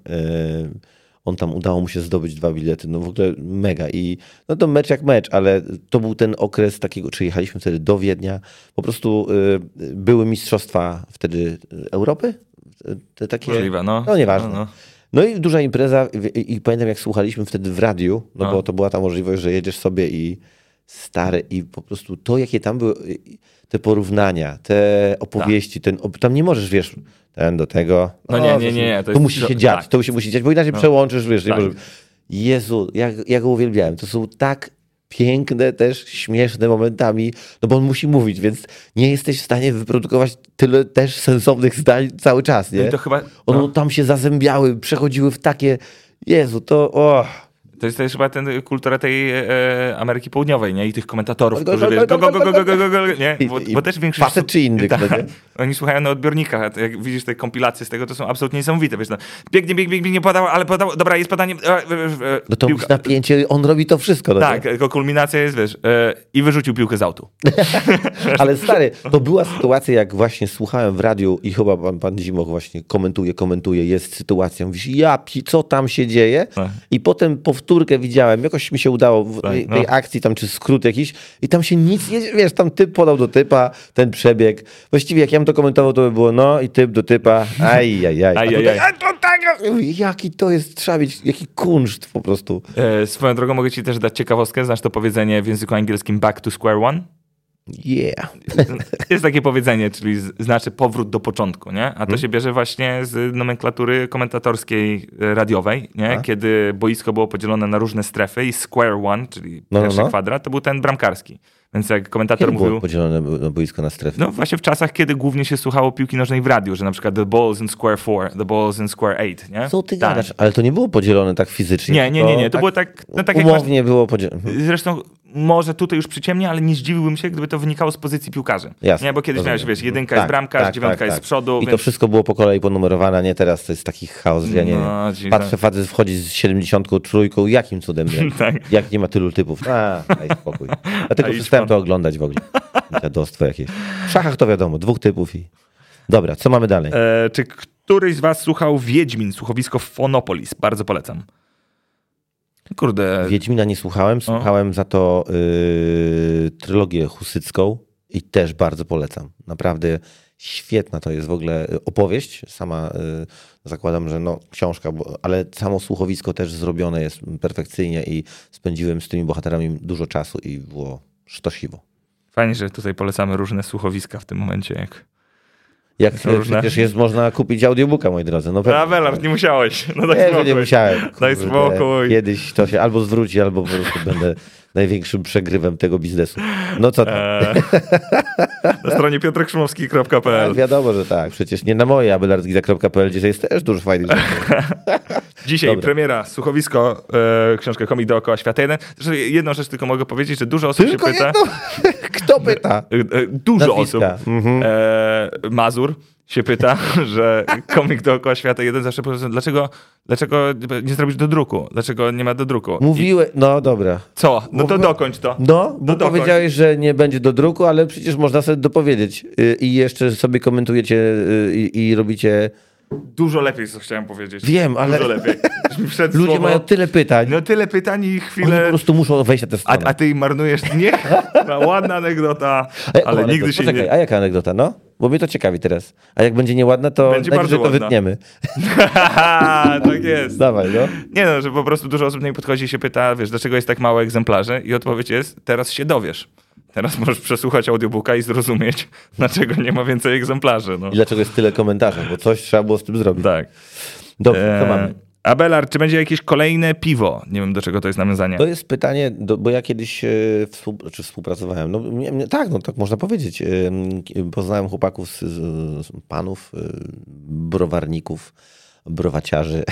On tam udało mu się zdobyć dwa bilety, no w ogóle mega. I no to mecz jak mecz, ale to był ten okres takiego, czy jechaliśmy wtedy do Wiednia, po prostu y, były mistrzostwa wtedy Europy? Te takie, Możliwe, no. No nieważne. No, no. No i duża impreza i, i pamiętam, jak słuchaliśmy wtedy w radiu, no, no bo to była ta możliwość, że jedziesz sobie i stary i po prostu to, jakie tam były te porównania, te opowieści, ten, tam nie możesz, wiesz, ten do tego. No nie, nie, nie. nie. To, to jest, musi się dziać, tak. to się musi dziać, bo inaczej no. przełączysz, wiesz, tak. nie może... Jezu, jak, jak go uwielbiałem. To są tak piękne też, śmieszne momentami, no bo on musi mówić, więc nie jesteś w stanie wyprodukować tyle też sensownych zdań cały czas, nie? No i to chyba... One no. tam się zazębiały, przechodziły w takie... Jezu, to... Oh. To jest też chyba ten kultura tej e, Ameryki Południowej, nie? I tych komentatorów, którzy wiesz, go, go, go, go, go, go, go, go, nie? Bo, bo też większość... Facet czy inny, ta, oni słuchają na odbiornikach, jak widzisz te kompilacje z tego, to są absolutnie niesamowite, wiesz, no, biegnie, biegnie, biegnie, podał, ale podał, dobra, jest podanie... E, e, e, no to piłka. Napięcie, on robi to wszystko. No tak, tylko kulminacja jest, wiesz, e, i wyrzucił piłkę z autu. Ale stary, to była sytuacja, jak właśnie słuchałem w radiu i chyba pan, pan Zimoch właśnie komentuje, komentuje, jest sytuacja, mówisz, ja, co tam się dzieje? No. I potem powtórkę widziałem, jakoś mi się udało w tej, tej no. akcji tam, czy skrót jakiś i tam się nic nie, wiesz, tam typ podał do typa, ten przebieg. Właściwie jak ja bym to komentował, to by było no i typ do typa, aj, aj, aj. aj, aj, aj. A to tak, jaki to jest, trzeba mieć, jaki kunszt po prostu. E, swoją drogą mogę ci też dać ciekawostkę, znasz to powiedzenie w języku angielskim back to square one? Yeah. Jest takie powiedzenie, czyli znaczy powrót do początku, nie? A to hmm. się bierze właśnie z nomenklatury komentatorskiej radiowej, nie? A? Kiedy boisko było podzielone na różne strefy i square one, czyli no, pierwszy no, no. kwadrat, to był ten bramkarski. Więc jak komentator kiedy mówił... było podzielone na boisko na strefy? No właśnie w czasach, kiedy głównie się słuchało piłki nożnej w radiu, że na przykład the ball's in square four, the ball's in square eight, nie? Co ty tak. gadasz? Ale to nie było podzielone tak fizycznie? Nie, nie, nie, nie. To tak było tak... No, tak umownie jak masz... było podzielone. Zresztą może tutaj już przyciemnie, ale nie zdziwiłbym się, gdyby to wynikało z pozycji piłkarzy. Jasne, nie, bo kiedyś rozumiem. miałeś, wiesz, jedynka tak, jest bramkarz, tak, dziewiątka tak, jest tak. z przodu. I więc... to wszystko było po kolei ponumerowane, a nie teraz to jest taki chaos, że ja nie no, wiem. Patrzę, facet wchodzi z siedemdziesiątką trójką, jakim cudem, tak. jak nie ma tylu typów. A, daj spokój. Dlatego przestałem to oglądać w ogóle. Dziadostwo jakieś. W szachach to wiadomo, dwóch typów i... Dobra, co mamy dalej? E, czy któryś z was słuchał Wiedźmin, słuchowisko Fonopolis? Bardzo polecam. Kurde. Wiedźmina nie słuchałem, słuchałem o. za to yy, trylogię husycką i też bardzo polecam. Naprawdę świetna to jest w ogóle opowieść. Sama yy, zakładam, że no książka, bo, ale samo słuchowisko też zrobione jest perfekcyjnie i spędziłem z tymi bohaterami dużo czasu i było sztosiwo. Fajnie, że tutaj polecamy różne słuchowiska w tym momencie. Jak... Jak Różne. przecież jest, można kupić audiobooka, moi drodzy. No, A Abelard, nie musiałeś. No daj nie, że spokój. nie musiałem. Daj Kurde, spokój. Kiedyś to się albo zwróci, albo po prostu będę największym przegrywem tego biznesu. No co tam? Eee, na stronie piotrek szumowski kropka p l. Wiadomo, że tak. Przecież nie na mojej abelardgiza kropka p l, gdzie jest też dużo fajnych rzeczy. Dzisiaj Dobra. premiera, słuchowisko, e, książka Komik dookoła świata jeden. Zresztą jedną rzecz tylko mogę powiedzieć, że dużo osób Tylko się pyta. jedno? Kto pyta? E, e, dużo Nazwiska. osób. Mhm. E, Mazur się pyta, że Komik dookoła świata jeden zawsze powiedział, dlaczego, dlaczego nie zrobić do druku? Dlaczego nie ma do druku? Mówiłem, no dobra. Co? No to Mów- dokończ to. No, bo dokończ. powiedziałeś, że nie będzie do druku, ale przecież można sobie dopowiedzieć. Y, I jeszcze sobie komentujecie y, i, i robicie... Dużo lepiej, co chciałem powiedzieć. Wiem, ale Dużo lepiej. Przed ludzie słowo. mają tyle pytań. No tyle pytań i Oni po chwilę... prostu muszą wejść na tę A, stronę. a ty im marnujesz... Nie, no, ładna anegdota, A jaką ale anegdotę? nigdy się Poczekaj, nie... a jaka anegdota, no? Bo mnie to ciekawi teraz. A jak będzie nieładna, to Będzie najwyżej bardzo to ładna. wytniemy. Tak jest. Dawaj, no. Nie no, że po prostu dużo osób do mnie podchodzi i się pyta, wiesz, dlaczego jest tak mało egzemplarzy? I odpowiedź jest, teraz się dowiesz. Teraz możesz przesłuchać audiobooka i zrozumieć, dlaczego nie ma więcej egzemplarzy. No. I dlaczego jest tyle komentarzy? Bo coś trzeba było z tym zrobić. Tak. Dobrze, co Eee, mamy? Abelard, czy będzie jakieś kolejne piwo? Nie wiem, do czego to jest nawiązanie. To jest pytanie, do, bo ja kiedyś e, współ, czy współpracowałem. No, mnie, mnie, tak, no tak można powiedzieć. E, poznałem chłopaków, z, z, z panów, e, browarników, browaciarzy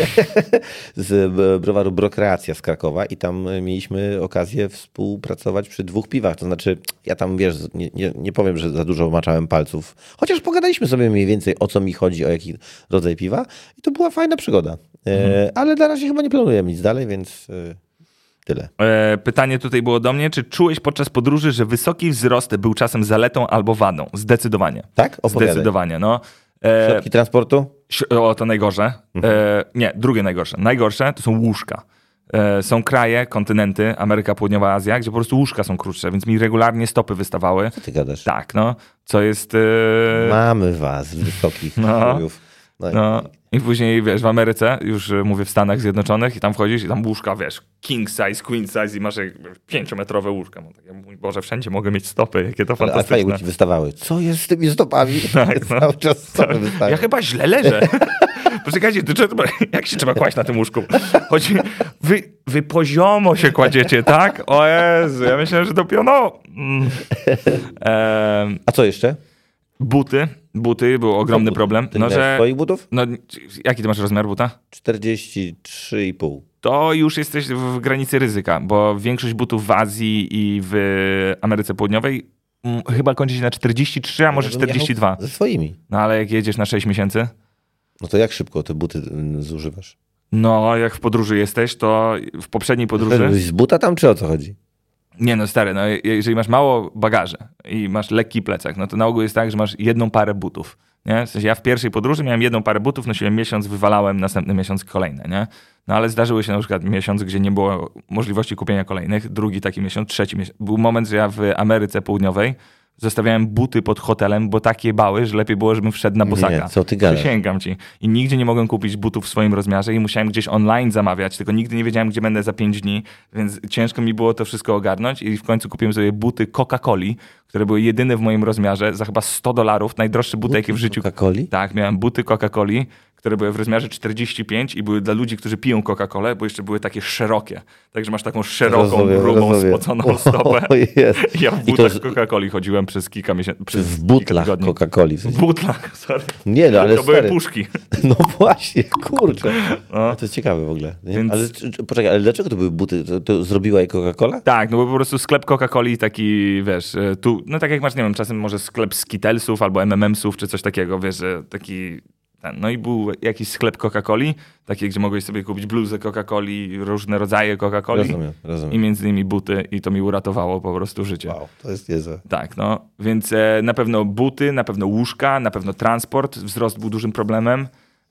z b- browaru Brokreacja z Krakowa i tam mieliśmy okazję współpracować przy dwóch piwach. To znaczy, ja tam, wiesz, nie, nie, nie powiem, że za dużo maczałem palców, chociaż pogadaliśmy sobie mniej więcej, o co mi chodzi, o jaki rodzaj piwa i to była fajna przygoda. E, ale na razie chyba nie planuję nic dalej, więc e, tyle. E, pytanie tutaj było do mnie, czy czułeś podczas podróży, że wysoki wzrost był czasem zaletą albo wadą? Zdecydowanie. Tak? Opowiadaj. Zdecydowanie, no. E, Środki transportu? Si- O, to najgorsze. E, nie, drugie najgorsze. Najgorsze to są łóżka. E, są kraje, kontynenty, Ameryka Południowa, Azja, gdzie po prostu łóżka są krótsze, więc mi regularnie stopy wystawały. Co ty gadasz? Tak, no. Co jest... E, Mamy was, wysokich No. chujów. No, i- no. I później, wiesz, w Ameryce, już e, mówię w Stanach Zjednoczonych i tam wchodzisz i tam łóżka, wiesz, king size, queen size i masz jak pięciometrowe łóżka. Mam takie, mój Boże, wszędzie mogę mieć stopy, jakie to Ale a fantastyczne. fajnie ci wystawały. Co jest z tymi stopami? Tak, no. Cały czas stopy wystawiają. Ja chyba źle leżę. Poczekajcie, to trzeba, jak się trzeba kłaść na tym łóżku? Chodzi, wy, wy poziomo się kładziecie, tak? O Jezu, ja myślałem, że to piono. Mm. Ehm, A co jeszcze? buty. Buty, był ogromny Buty. problem. Ty No, miałeś że, swoich butów? no, jaki ty masz rozmiar buta? czterdzieści trzy i pół. To już jesteś w granicy ryzyka, bo większość butów w Azji i w Ameryce Południowej mm, chyba kończy się na czterdzieści trzy, a może Ja bym czterdzieści dwa. jechał Ze swoimi. No ale jak jedziesz na sześć miesięcy, No to jak szybko te buty mm, zużywasz? no jak w podróży jesteś, to w poprzedniej podróży... Z buta tam, czy o co chodzi? Nie no stary, no, jeżeli masz mało bagaży i masz lekki plecak, no to na ogół jest tak, że masz jedną parę butów. Nie? W sensie ja w pierwszej podróży miałem jedną parę butów, nosiłem miesiąc, wywalałem następny miesiąc kolejne, nie? No ale zdarzyły się na przykład miesiąc, gdzie nie było możliwości kupienia kolejnych, drugi taki miesiąc, trzeci miesiąc. Był moment, że ja w Ameryce Południowej zostawiałem buty pod hotelem, bo takie bały, że lepiej było, żebym wszedł na bosaka. Nie, co ty gadasz? Przysięgam ci. I nigdzie nie mogłem kupić butów w swoim rozmiarze i musiałem gdzieś online zamawiać, tylko nigdy nie wiedziałem, gdzie będę za pięć dni, więc ciężko mi było to wszystko ogarnąć i w końcu kupiłem sobie buty Coca-Coli, które były jedyne w moim rozmiarze za chyba sto dolarów, najdroższe buty, jakie w życiu... Coca-Coli? Tak, miałem buty Coca-Coli, które były w rozmiarze czterdzieści pięć i były dla ludzi, którzy piją Coca-Colę, bo jeszcze były takie szerokie. Także masz taką szeroką, Rozumiem, grubą, rozumiem. spoconą O, stopę. jest. Ja w I to butach z- Coca-Coli chodziłem przez kilka miesięcy. Przez W kilka butlach tygodni. Coca-Coli. w sensie. W butlach, sorry. Nie, no ale To były stary. puszki. No właśnie, kurczę. No. To jest ciekawe w ogóle. Nie? Więc- Ale czy- czy- poczekaj, ale dlaczego to były buty? To, to zrobiła je Coca-Cola? Tak, no bo po prostu sklep Coca-Coli taki, wiesz, e, tu, no tak jak masz, nie wiem, czasem może sklep Skittlesów albo M and M'sów czy coś takiego, wiesz, że taki... Ten. No i był jakiś sklep Coca-Coli, taki, gdzie mogłeś sobie kupić bluzę Coca-Coli, różne rodzaje Coca-Coli. Rozumiem, rozumiem. I między innymi buty i to mi uratowało po prostu życie. Wow, to jest niezłe. Tak, no. Więc e, na pewno buty, na pewno łóżka, na pewno transport. Wzrost był dużym problemem.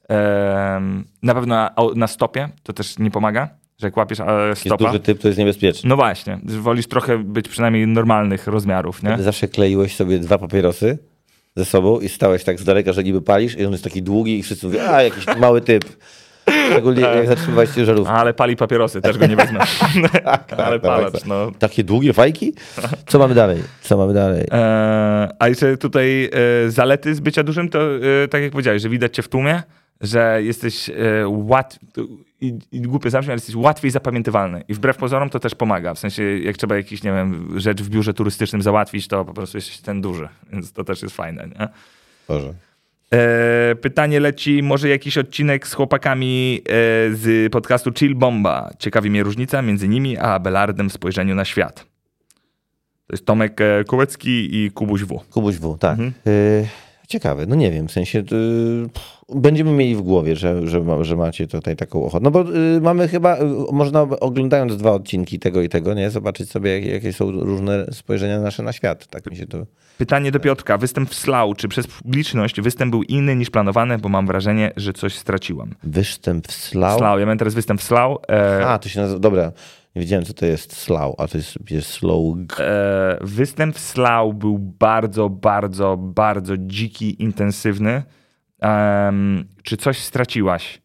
Em, na pewno na, au- na stopie, to też nie pomaga, że jak łapiesz e, Jest stopa. duży typ, to jest niebezpieczne. No właśnie, że wolisz trochę być przynajmniej normalnych rozmiarów, nie? Ty zawsze kleiłeś sobie dwa papierosy ze sobą i stałeś tak z daleka, że niby palisz i on jest taki długi i wszyscy mówią, a jakiś mały typ. Szczególnie jak zatrzymywałeś ciężarówkę. Ale pali papierosy, też go nie wezmę. tak, Ale tak, palacz, tak. no. Takie długie fajki? Co mamy dalej? Co mamy dalej? Eee, a jeszcze tutaj e, zalety z bycia dużym, to e, tak jak powiedziałeś, że widać cię w tłumie, że jesteś e, łat... I, i głupio zabrzmi, ale jesteś łatwiej zapamiętywalny. I wbrew pozorom to też pomaga. W sensie, jak trzeba jakiś, nie wiem, rzecz w biurze turystycznym załatwić, to po prostu jesteś ten duży. Więc to też jest fajne, nie? Boże. E, pytanie leci, może jakiś odcinek z chłopakami e, z podcastu Chill Bomba. Ciekawi mnie różnica między nimi a Abelardem w spojrzeniu na świat. To jest Tomek e, Kołecki i Kubuś W. Kubuś W, tak. Mhm. Y, ciekawe, no nie wiem, w sensie y, pff, będziemy mieli w głowie, że, że, ma, że macie tutaj taką ochotę. No bo y, mamy chyba, y, można oglądając dwa odcinki tego i tego, nie, zobaczyć sobie, jak, jakie są różne spojrzenia nasze na świat. Tak mi się to... Pytanie do Piotrka. Występ w Slough. Czy przez publiczność występ był inny niż planowany? Bo mam wrażenie, że coś straciłam. Występ w Slough? Slough. Ja miałem teraz występ w Slough. E... A, to się nazywa, dobra. Nie wiedziałem, co to jest Slough, a to jest, jest Slough. E... Występ w Slough był bardzo, bardzo, bardzo dziki, intensywny. Um, czy coś straciłaś?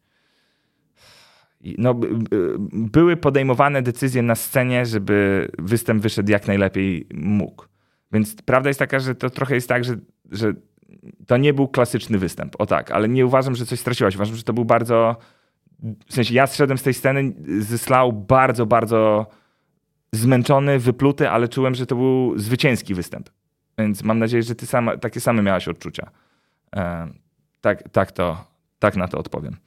No, by, były podejmowane decyzje na scenie, żeby występ wyszedł jak najlepiej mógł. Więc prawda jest taka, że to trochę jest tak, że, że to nie był klasyczny występ. O tak, ale nie uważam, że coś straciłaś. Uważam, że to był bardzo... W sensie ja zszedłem z tej sceny ze Slough bardzo, bardzo zmęczony, wypluty, ale czułem, że to był zwycięski występ. Więc mam nadzieję, że ty sama, takie same miałaś odczucia. E, tak, tak, to, tak na to odpowiem.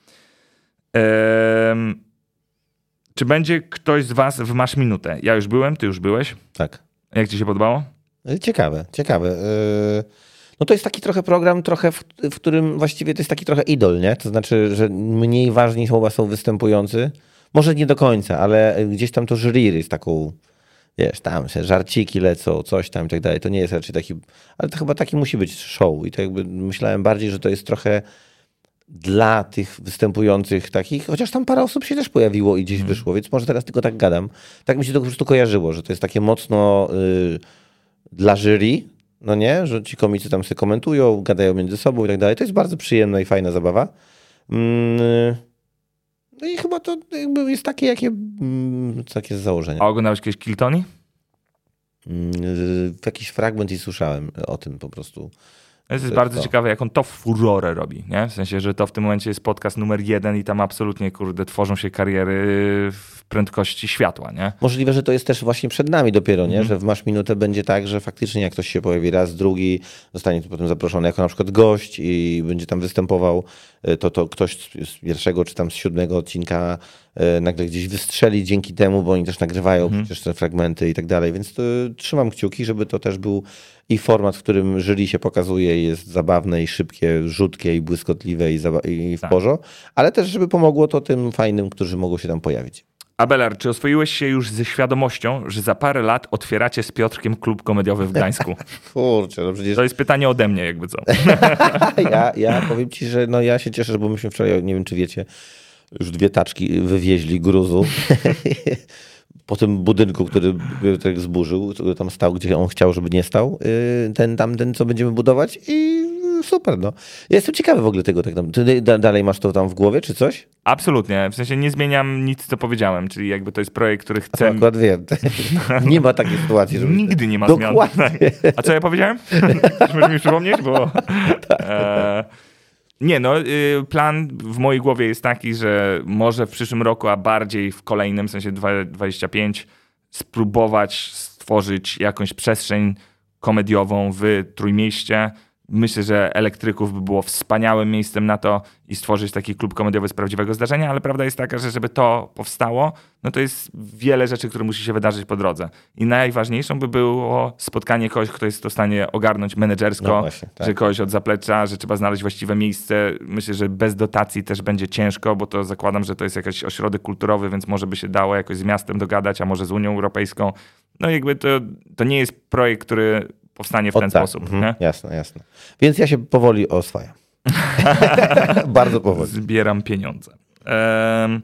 E, czy będzie ktoś z was w Masz Minutę? Ja już byłem, ty już byłeś. Tak. Jak ci się podobało? Ciekawe, ciekawe. No to jest taki trochę program, trochę w, w którym właściwie to jest taki trochę idol, nie? To znaczy, że mniej ważni chyba są występujący. Może nie do końca, ale gdzieś tam to jury jest taką, wiesz, tam się żarciki lecą, coś tam i tak dalej. To nie jest raczej taki, ale to chyba taki musi być show. I to jakby myślałem bardziej, że to jest trochę dla tych występujących takich, chociaż tam parę osób się też pojawiło i gdzieś wyszło, więc może teraz tylko tak gadam. Tak mi się to po prostu kojarzyło, że to jest takie mocno y, dla jury, no nie, że ci komicy tam sobie komentują, gadają między sobą i tak dalej. To jest bardzo przyjemna i fajna zabawa. Mm, no i chyba to jakby jest takie, jakie mm, takie z założenia. A oglądałeś kiedyś Kill Tony? Mm, jakiś fragment i słyszałem o tym po prostu. To jest To bardzo to. ciekawe, jak on to furorę robi, nie? W sensie, że to w tym momencie jest podcast numer jeden i tam absolutnie, kurde, tworzą się kariery w prędkości światła, nie? Możliwe, że to jest też właśnie przed nami dopiero, nie? Mhm. Że w Masz Minutę będzie tak, że faktycznie jak ktoś się pojawi raz, drugi, zostanie tu potem zaproszony jako na przykład gość i będzie tam występował, to, to ktoś z pierwszego czy tam z siódmego odcinka e, nagle gdzieś wystrzeli dzięki temu, bo oni też nagrywają Mhm. przecież te fragmenty i tak dalej, więc to, trzymam kciuki, żeby to też był i format, w którym jury się pokazuje i jest zabawne i szybkie, rzutkie i błyskotliwe i, zaba- i w Tak. porzo, ale też żeby pomogło to tym fajnym, którzy mogą się tam pojawić. Abelard, czy oswoiłeś się już ze świadomością, że za parę lat otwieracie z Piotrkiem klub komediowy w Gdańsku? Kurczę, no przecież To jest pytanie ode mnie, jakby co. ja, ja powiem ci, że no ja się cieszę, bo myśmy wczoraj, nie wiem czy wiecie, już dwie taczki wywieźli gruzu po tym budynku, który Piotrek zburzył, który tam stał, gdzie on chciał, żeby nie stał, yy, ten tamten, co będziemy budować i super, no. Ja jestem ciekawy w ogóle tego. Tak tam. Ty da- dalej masz to tam w głowie, czy coś? Absolutnie. W sensie nie zmieniam nic, co powiedziałem, czyli jakby to jest projekt, który To chcę... akurat wiem. Nie ma takiej sytuacji, żeby... Nigdy nie ma Dokładnie. zmian. A co ja powiedziałem? Możesz mi przypomnieć? Bo... E... Nie, no y, plan w mojej głowie jest taki, że może w przyszłym roku, a bardziej w kolejnym, w sensie dwa tysiące dwudziestym piątym, spróbować stworzyć jakąś przestrzeń komediową w Trójmieście. Myślę, że Elektryków by było wspaniałym miejscem na to i stworzyć taki klub komediowy z prawdziwego zdarzenia, ale prawda jest taka, że żeby to powstało, no to jest wiele rzeczy, które musi się wydarzyć po drodze. I najważniejszą by było spotkanie kogoś, kto jest to w stanie ogarnąć menedżersko, No właśnie, tak. że kogoś od zaplecza, że trzeba znaleźć właściwe miejsce. Myślę, że bez dotacji też będzie ciężko, bo to zakładam, że to jest jakiś ośrodek kulturowy, więc może by się dało jakoś z miastem dogadać, a może z Unią Europejską. No jakby to, to nie jest projekt, który powstanie w O, ten tak. sposób. Mhm. Nie? Jasne, jasne. Więc ja się powoli oswajam. Bardzo powoli. Zbieram pieniądze. Ehm,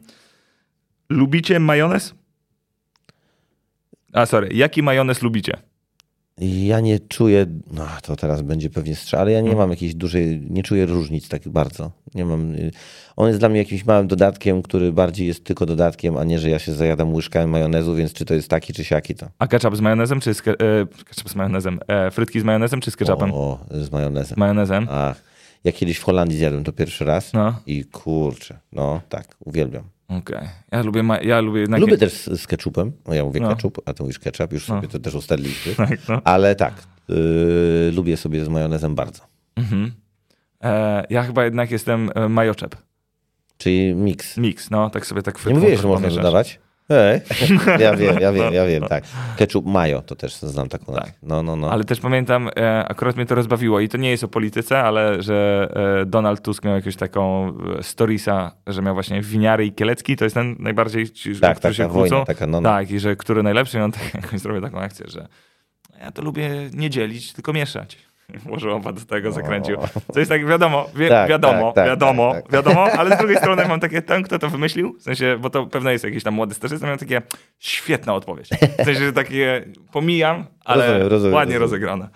lubicie majonez? A sorry, jaki majonez lubicie? Ja nie czuję, no to teraz będzie pewnie strzał, ale ja nie mam jakiejś dużej, nie czuję różnic tak bardzo. Nie mam, on jest dla mnie jakimś małym dodatkiem, który bardziej jest tylko dodatkiem, a nie, że ja się zajadam łyżkami majonezu, więc czy to jest taki, czy siaki to. A ketchup z majonezem, czy z, ke- e, ketchup z majonezem? E, frytki z majonezem, czy z ketchupem? O, z majonezem. Majonezem? Ach, ja kiedyś w Holandii zjadłem to pierwszy raz No. i kurczę, no tak, uwielbiam. Okej. Okay. Ja lubię, ma- ja lubię jednak... Lubię też z, z ketchupem, no ja mówię No. ketchup, a ty mówisz ketchup, już No. sobie to też ustaliliśmy, Tak, no. ale tak, yy, lubię sobie z majonezem bardzo. Mhm. E, ja chyba jednak jestem e, majoczep. Czyli miks. Mix, no, tak sobie tak... Nie mówiłeś, że można pomieszasz. dodawać? Ej. Ja wiem, ja wiem, ja wiem, tak. Ketchup mayo, to też znam taką nazwę. Tak. No, no, no. Ale też pamiętam, e, akurat mnie to rozbawiło i to nie jest o polityce, ale że e, Donald Tusk miał jakąś taką e, storiesa, że miał właśnie winiary i Kielecki, to jest ten najbardziej, ci, Tak, którzy się taka kłócą. wojna, taka, no, no. Tak, i że który najlepszy, i on tak, jakoś zrobił taką akcję, że ja to lubię nie dzielić, tylko mieszać. Włożył oba do tego, zakręcił. To jest tak wiadomo, wie, Tak, wiadomo, tak, tak, wiadomo, tak, tak. wiadomo, ale z drugiej strony mam takie, ten kto to wymyślił, w sensie, bo to pewno jest jakiś tam młody starzysta, miał takie świetna odpowiedź. W sensie, że takie pomijam, ale Rozumiem, rozumiem, ładnie rozumiem. rozegrane.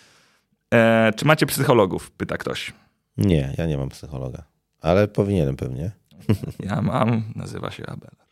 E, czy macie psychologów? Pyta ktoś. Nie, ja nie mam psychologa, ale powinienem pewnie. Ja mam, nazywa się Abelard.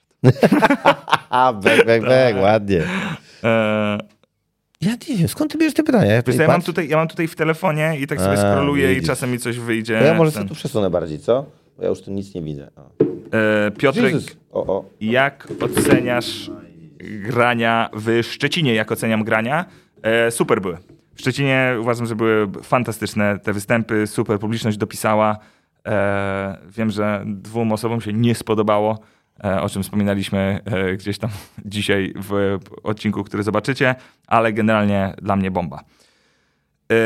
A, bek, bek, bek, ładnie. E, Ja nie wiem, skąd ty bierzesz te pytania? Ja, wiesz, co, ja, mam tutaj, ja mam tutaj w telefonie i tak sobie A, scrolluję i widzisz. czasem mi coś wyjdzie. To ja może Ten- sobie tu przesunę bardziej, co? Bo ja już tu nic nie widzę. O. e, Piotrek, Jezus. O, o. jak oceniasz grania w Szczecinie? Jak oceniam grania? E, super były. W Szczecinie uważam, że były fantastyczne te występy, super publiczność dopisała. E, wiem, że dwóm osobom się nie spodobało, e, o czym wspominaliśmy e, gdzieś tam dzisiaj w odcinku, który zobaczycie, ale generalnie dla mnie bomba. E,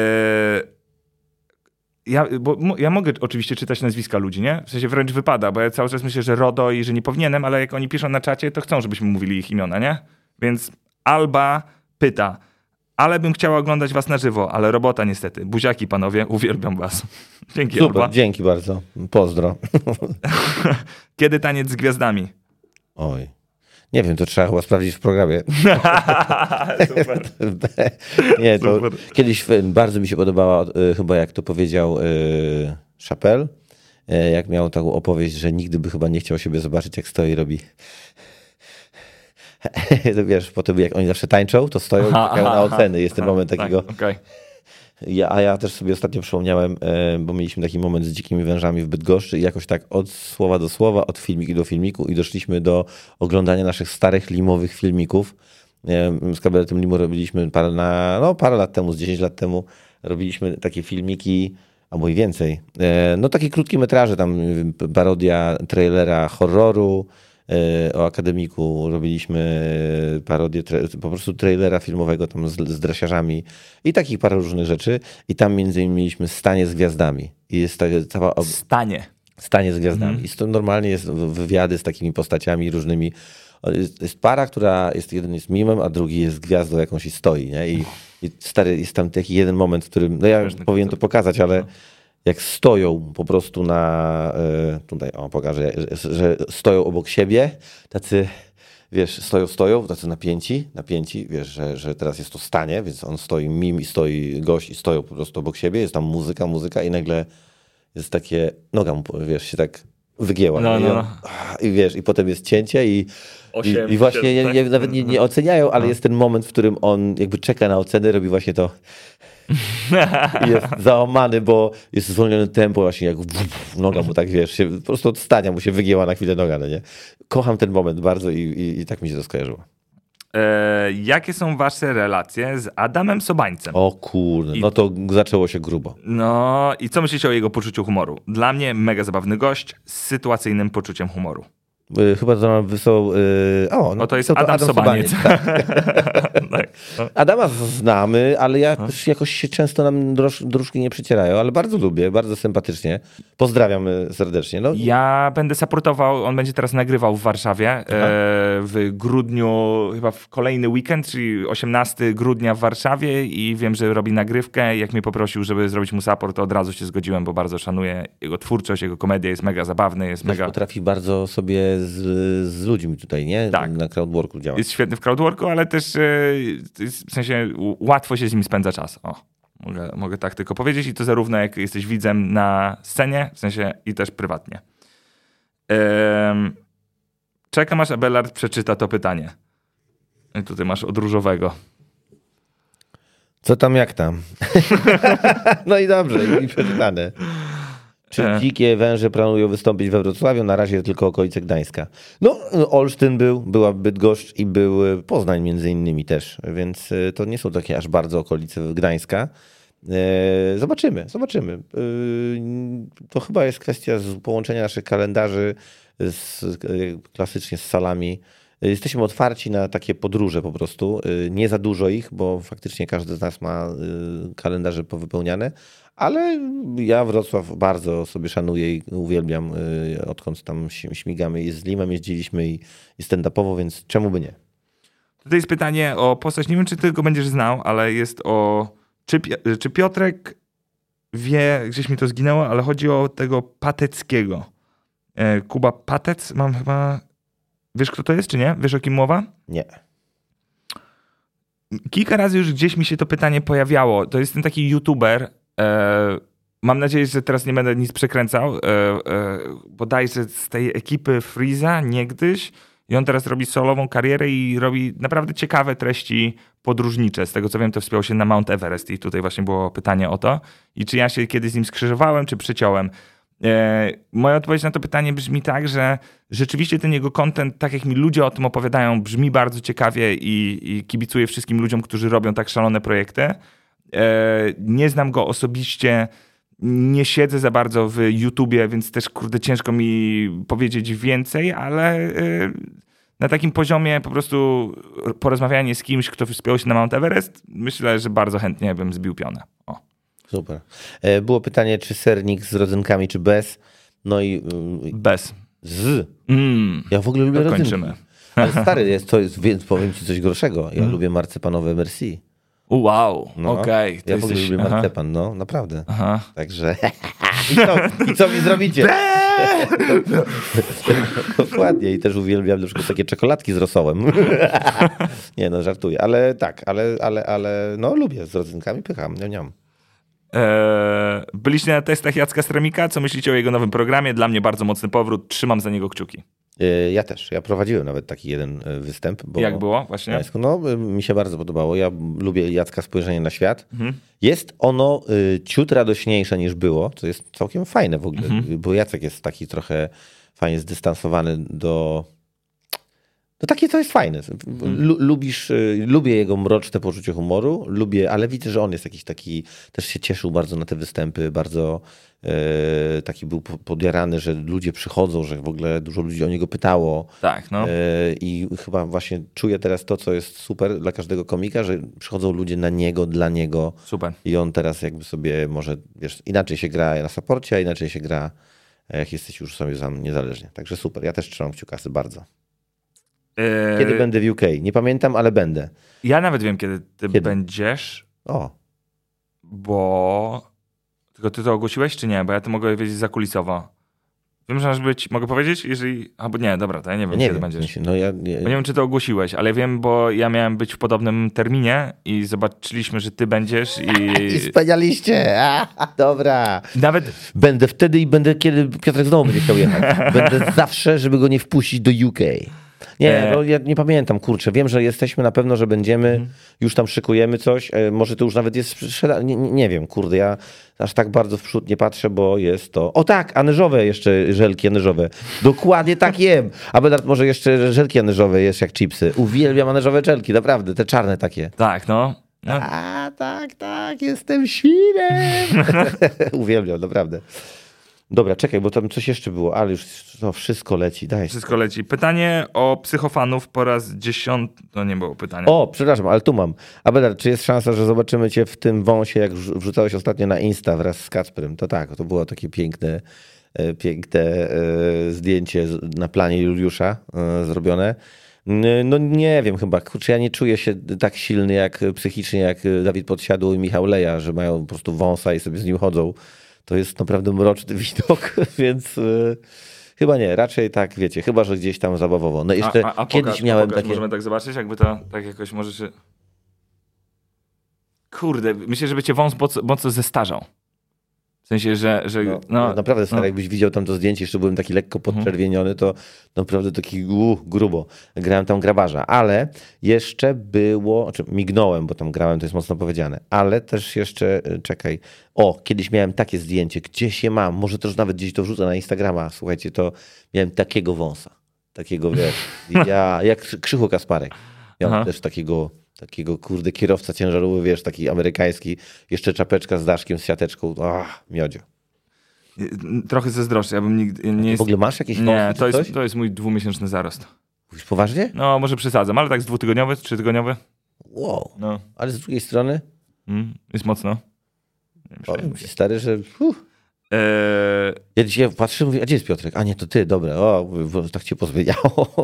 ja, bo, mo- ja mogę oczywiście czytać nazwiska ludzi, nie? W sensie wręcz wypada, bo ja cały czas myślę, że RODO i że nie powinienem, ale jak oni piszą na czacie, to chcą, żebyśmy mówili ich imiona, nie? Więc Alba pyta, ale bym chciała oglądać was na żywo, ale robota niestety. Buziaki panowie, uwielbiam was. Dzięki Super, Alba. dzięki bardzo. Pozdro. Kiedy taniec z gwiazdami? Oj. Nie wiem, to trzeba chyba sprawdzić w programie. Super. Nie, to Super. kiedyś e, bardzo mi się podobała e, chyba jak to powiedział e, Chappelle, e, jak miał taką opowieść, że nigdy by chyba nie chciał siebie zobaczyć, jak stoi i robi. To wiesz, potem jak oni zawsze tańczą, to stoją i Aha, czekają na aha, oceny. Jest ten aha, moment tak, takiego. okej. Ja, a ja też sobie ostatnio przypomniałem, e, bo mieliśmy taki moment z dzikimi wężami w Bydgoszczy i jakoś tak od słowa do słowa, od filmiku do filmiku i doszliśmy do oglądania naszych starych limowych filmików. E, z kabaretem Limu robiliśmy parę, na, no, parę lat temu, z dziesięć lat temu robiliśmy takie filmiki, albo i więcej. E, no takie krótkie metraże, tam y, parodia trailera horroru, e, o akademiku robiliśmy parodię tra- po prostu trailera filmowego tam z, z dresiarzami i takich parę różnych rzeczy. I tam między innymi mieliśmy Stanie z gwiazdami. I jest taka cała ob- Stanie. Stanie z gwiazdami. I to normalnie jest w- wywiady z takimi postaciami różnymi. O, Jest, jest para, która jest, jeden jest mimem, a drugi jest gwiazdą jakąś i stoi. Nie? I, i stary, jest tam taki jeden moment, w którym, no ja Ważny powinien to koncept. pokazać, ale jak stoją po prostu na, e, tutaj o pokażę, że, że stoją obok siebie, tacy, wiesz, stoją, stoją, tacy napięci, napięci, wiesz, że, że teraz jest to stanie, więc on stoi, mim i stoi gość i stoją po prostu obok siebie, jest tam muzyka, muzyka i nagle jest takie, noga mu, wiesz, się tak wygięła. No, I, no, on, no. I wiesz, i potem jest cięcie i, Osiem, i, i właśnie siedem, nie, tak? nie, nawet nie, nie oceniają, ale jest ten moment, w którym on jakby czeka na ocenę, robi właśnie to i jest załamany, bo jest zwolnione tempo, właśnie jak noga mu tak, wiesz, się, po prostu od stania mu się wygięła na chwilę noga, no nie? Kocham ten moment bardzo i, i, i tak mi się to skojarzyło. E, jakie są wasze relacje z Adamem Sobańcem? O kurde, no to zaczęło się grubo. No i co myślicie o jego poczuciu humoru? Dla mnie mega zabawny gość z sytuacyjnym poczuciem humoru. Y, Chyba to nam wysłał... y, O, No to jest wysłał Adam, Sobaniec. tak. Tak. No. Adama znamy, ale ja też jakoś się często nam droż, dróżki nie przycierają, ale bardzo lubię, bardzo sympatycznie. Pozdrawiam y, serdecznie. No, Ja będę supportował, on będzie teraz nagrywał w Warszawie e, w grudniu, chyba w kolejny weekend, czyli osiemnastego grudnia w Warszawie i wiem, że robi nagrywkę. Jak mnie poprosił, żeby zrobić mu support, to od razu się zgodziłem, bo bardzo szanuję jego twórczość, jego komedia jest mega zabawny, jest też mega... potrafi bardzo sobie z, z ludźmi tutaj, nie? Tak. Na crowdworku działać. Jest świetny w crowdworku, ale też e, w sensie łatwo się z nim spędza czas. O, mogę, mogę tak tylko powiedzieć i to zarówno jak jesteś widzem na scenie, w sensie i też prywatnie. Um, czekam aż Abelard przeczyta to pytanie. I tutaj masz od różowego. Co tam, jak tam? No i dobrze, i przeczytane. Czy dzikie węże planują wystąpić we Wrocławiu? Na razie tylko okolice Gdańska. No, Olsztyn był, była Bydgoszcz i był Poznań między innymi też, więc to nie są takie aż bardzo okolice Gdańska. Zobaczymy, zobaczymy. To chyba jest kwestia połączenia naszych kalendarzy z, klasycznie z salami. Jesteśmy otwarci na takie podróże po prostu. Nie za dużo ich, bo faktycznie każdy z nas ma kalendarze powypełniane, ale ja Wrocław bardzo sobie szanuję i uwielbiam, odkąd tam śmigamy i z Limem jeździliśmy i, i stand-upowo, więc czemu by nie? Tutaj jest pytanie o postać, nie wiem czy ty go będziesz znał, ale jest o, czy, czy Piotrek wie, gdzieś mi to zginęło, ale chodzi o tego Pateckiego. Kuba Patec, mam chyba... Wiesz, kto to jest, czy nie? Wiesz, o kim mowa? Nie. Kilka razy już gdzieś mi się to pytanie pojawiało. To jest ten taki youtuber. E, mam nadzieję, że teraz nie będę nic przekręcał. E, e, bodajże z tej ekipy Freeza niegdyś. I on teraz robi solową karierę i robi naprawdę ciekawe treści podróżnicze. Z tego co wiem, to wspiął się na Mount Everest i tutaj właśnie było pytanie o to. I czy ja się kiedyś z nim skrzyżowałem, czy przyciąłem? E, moja odpowiedź na to pytanie brzmi tak, że rzeczywiście ten jego content, tak jak mi ludzie o tym opowiadają, brzmi bardzo ciekawie i, i kibicuję wszystkim ludziom, którzy robią tak szalone projekty. E, nie znam go osobiście, nie siedzę za bardzo w YouTubie, więc też kurde ciężko mi powiedzieć więcej, ale e, na takim poziomie po prostu porozmawianie z kimś, kto wspiął się na Mount Everest, myślę, że bardzo chętnie bym zbił pionę. O. Super. Było pytanie, czy sernik z rodzynkami, czy bez. No i... Bez. Z. Mm. Ja w ogóle lubię rodzynki. Kończymy. Ale stary, jest, to jest, więc powiem ci coś gorszego. Ja mm. lubię marcepanowe merci. Wow, no, okej. Okay. Ja w ogóle jesteś... lubię Aha. marcepan, no naprawdę. Aha. Także... I, co, I co mi zrobicie? Dokładnie. I też uwielbiam na przykład takie czekoladki z rosołem. Nie no, żartuję. Ale tak, ale, ale, ale no lubię z rodzynkami, pycham, nie niam. Eee, byliście na testach Jacka Stremika? Co myślicie o jego nowym programie? Dla mnie bardzo mocny powrót. Trzymam za niego kciuki. Yy, ja też. Ja prowadziłem nawet taki jeden występ. Bo Jak było właśnie? No, mi się bardzo podobało. Ja lubię Jacka spojrzenie na świat. Mhm. Jest ono y, ciut radośniejsze niż było, co jest całkiem fajne w ogóle, mhm. bo Jacek jest taki trochę fajnie zdystansowany do... No takie to jest fajne. Lu, lubisz, y, lubię jego mroczne poczucie humoru, lubię, ale widzę, że on jest jakiś taki, też się cieszył bardzo na te występy, bardzo y, taki był podjarany, że ludzie przychodzą, że w ogóle dużo ludzi o niego pytało. Tak, no. Y, I chyba właśnie czuję teraz to, co jest super dla każdego komika, że przychodzą ludzie na niego, dla niego. Super. I on teraz jakby sobie może, wiesz, inaczej się gra na saporcie, a inaczej się gra, jak jesteś już sobie sam niezależnie. Także super. Ja też trzymam kciukasy bardzo. Kiedy będę w U K? Nie pamiętam, ale będę. Ja nawet wiem, kiedy ty kiedy? będziesz. O. Bo... Tylko ty to ogłosiłeś, czy nie? Bo ja to mogę wiedzieć zakulisowo. Wiem, że masz być... Mogę powiedzieć? Jeżeli... Albo nie, dobra, to ja nie wiem, nie kiedy wiem, będziesz. No ja, nie... nie wiem, czy to ogłosiłeś, ale wiem, bo ja miałem być w podobnym terminie i zobaczyliśmy, że ty będziesz i... I wspanialiście! A, dobra. Nawet... Będę wtedy i będę, kiedy Piotrek znowu będzie chciał jechać. Będę zawsze, żeby go nie wpuścić do U K. Nie, no ja nie pamiętam, kurczę. Wiem, że jesteśmy na pewno, że będziemy, mhm. już tam szykujemy coś. Może to już nawet jest sprzeda... Nie, nie wiem, kurde, ja aż tak bardzo w przód nie patrzę, bo jest to... O tak, anyżowe jeszcze, żelki anyżowe. Dokładnie tak jem. A Bedard może jeszcze żelki anyżowe jesz jak chipsy. Uwielbiam anyżowe żelki, naprawdę, te czarne takie. Tak, no. no. A, tak, tak, jestem świrem. Uwielbiam, naprawdę. Dobra, czekaj, bo tam coś jeszcze było, ale już no, wszystko leci. Daj. Wszystko leci. Pytanie o psychofanów po raz dziesiąty. To nie było pytanie. O, przepraszam, ale tu mam. Abelard, czy jest szansa, że zobaczymy cię w tym wąsie, jak wrzucałeś ostatnio na Insta wraz z Kacprem? To tak, to było takie piękne, piękne zdjęcie na planie Juliusza zrobione. No nie wiem chyba, kurczę, ja nie czuję się tak silny jak psychicznie jak Dawid Podsiadło i Michał Leja, że mają po prostu wąsa i sobie z nim chodzą. To jest naprawdę mroczny widok, więc y, chyba nie, raczej tak, wiecie, chyba że gdzieś tam zabawowo. No jeszcze a, a, a kiedyś pokaż, miałem pokaż, takie... Możemy tak zobaczyć, jakby to tak jakoś może się... Kurde, myślę, żeby cię wąs mocno, mocno zestarzał. W sensie, że... że no, no, naprawdę, stary, no. jakbyś widział tam to zdjęcie, jeszcze byłem taki lekko podczerwieniony, to naprawdę taki uh, grubo. Grałem tam grabarza, ale jeszcze było, znaczy mignąłem, bo tam grałem, to jest mocno powiedziane, ale też jeszcze, czekaj, o, kiedyś miałem takie zdjęcie, gdzieś je mam, może też nawet gdzieś to wrzucę na Instagrama, słuchajcie, to miałem takiego wąsa, takiego, wiesz, ja, jak Krzychu Kasparek, miałem Aha. też takiego... Takiego, kurde, kierowca ciężarowy, wiesz, taki amerykański. Jeszcze czapeczka z daszkiem, z siateczką. Ach, miodzio. Trochę zazdroszczę. Ja bym nigdy nie jest... W ogóle masz jakieś Nie, to jest, to jest mój dwumiesięczny zarost. Mówisz poważnie? No, może przesadzam, ale tak z dwutygodniowy, trzytygodniowy. Wow. No. Ale z drugiej strony? Mm, jest mocno. Powiem ci, stary, że... Uh. Eee... Ja dzisiaj patrzę, mówię, a gdzie jest Piotrek? A nie, to ty, dobra. O, bo tak cię pozmieniało.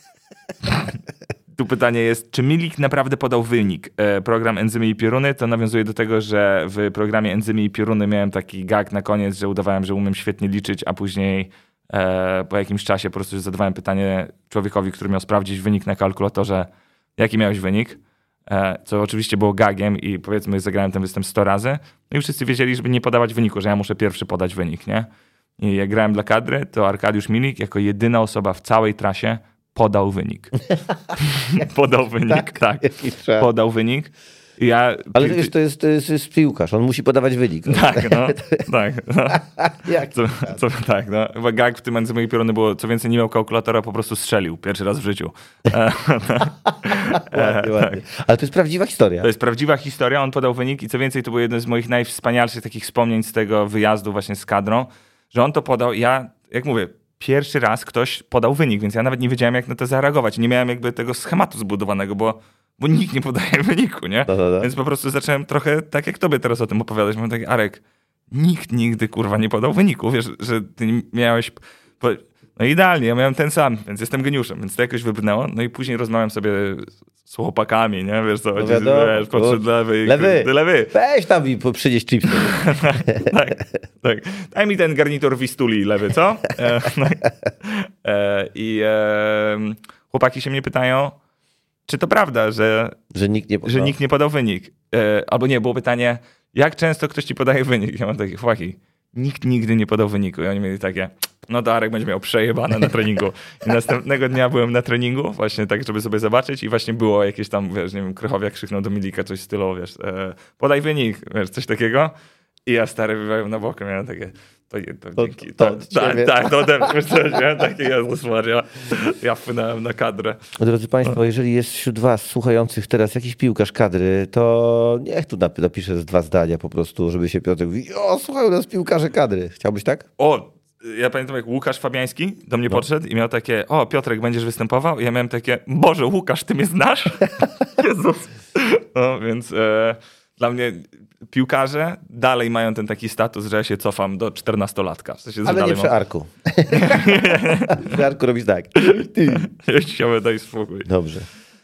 Tu pytanie jest, czy Milik naprawdę podał wynik? E, program Enzymy i Pioruny to nawiązuje do tego, że w programie Enzymy i Pioruny miałem taki gag na koniec, że udawałem, że umiem świetnie liczyć, a później e, po jakimś czasie po prostu zadawałem pytanie człowiekowi, który miał sprawdzić wynik na kalkulatorze, jaki miałeś wynik, e, co oczywiście było gagiem i powiedzmy zagrałem ten występ sto razy. No i wszyscy wiedzieli, żeby nie podawać wyniku, że ja muszę pierwszy podać wynik, nie? I jak grałem dla kadry, to Arkadiusz Milik jako jedyna osoba w całej trasie podał wynik. podał wynik, tak. tak. Podał wynik. Ja, Ale wiesz, to jest, to jest, to jest piłkarz, on musi podawać wynik. Tak, no. tak, no. Jak co, co, tak, no. Chyba gag w tym Enzymy i Pioruny było, co więcej nie miał kalkulatora, po prostu strzelił pierwszy raz w życiu. ładnie, ładnie. Ale to jest prawdziwa historia. To jest prawdziwa historia, on podał wynik i co więcej to był jeden z moich najwspanialszych takich wspomnień z tego wyjazdu właśnie z kadrą, że on to podał, ja, jak mówię, pierwszy raz ktoś podał wynik, więc ja nawet nie wiedziałem, jak na to zareagować. Nie miałem jakby tego schematu zbudowanego, bo, bo nikt nie podaje wyniku, nie? No, no, no. Więc po prostu zacząłem trochę tak, jak tobie teraz o tym opowiadać. Mam taki, Arek, nikt nigdy, kurwa, nie podał wyniku. Wiesz, że ty miałeś... Po... No idealnie, ja miałem ten sam, więc jestem geniuszem, więc to jakoś wybrnęło. No i później rozmawiam sobie z chłopakami, nie? Wiesz co, no wiadomo, wiesz, podszedł lewy. Lewy, i, lewy. Weź tam i przynieś chipsy. tak, tak. Daj mi ten garnitur Wistuli lewy, co? E, no. e, I e, chłopaki się mnie pytają, czy to prawda, że, że, nikt, nie podał. że nikt nie podał wynik. E, albo nie, było pytanie, jak często ktoś ci podaje wynik? Ja mam takie, chłopaki, nikt nigdy nie podał wyniku. I oni mieli takie, no to Arek będzie miał przejebane na treningu. I następnego dnia byłem na treningu, właśnie tak, żeby sobie zobaczyć i właśnie było jakieś tam, wiesz, nie wiem, Krychowiak krzyknął do Milika coś w stylu, wiesz, e, podaj wynik, wiesz, coś takiego. I ja stary wywałem na bokę, miałem takie, to, to, to dzięki. To, to, tak, tak, to ode mnie coś, miałem takie, Jezus Maria, ja wpłynąłem na kadrę. Drodzy Państwo, jeżeli jest wśród Was słuchających teraz jakiś piłkarz kadry, to niech tu napisze z dwa zdania po prostu, żeby się Piotr mówi, o, słuchają nas piłkarze kadry. Chciałbyś tak? O, ja pamiętam, jak Łukasz Fabiański do mnie no. podszedł i miał takie, o, Piotrek, będziesz występował? I ja miałem takie, Boże, Łukasz, ty mnie znasz? Jezus. No, więc e, dla mnie piłkarze dalej mają ten taki status, że ja się cofam do czternastolatka. W sensie, ale nie przy mam... Arku. Przy Arku robisz tak. Ja chciałem daj spokój. Dobrze.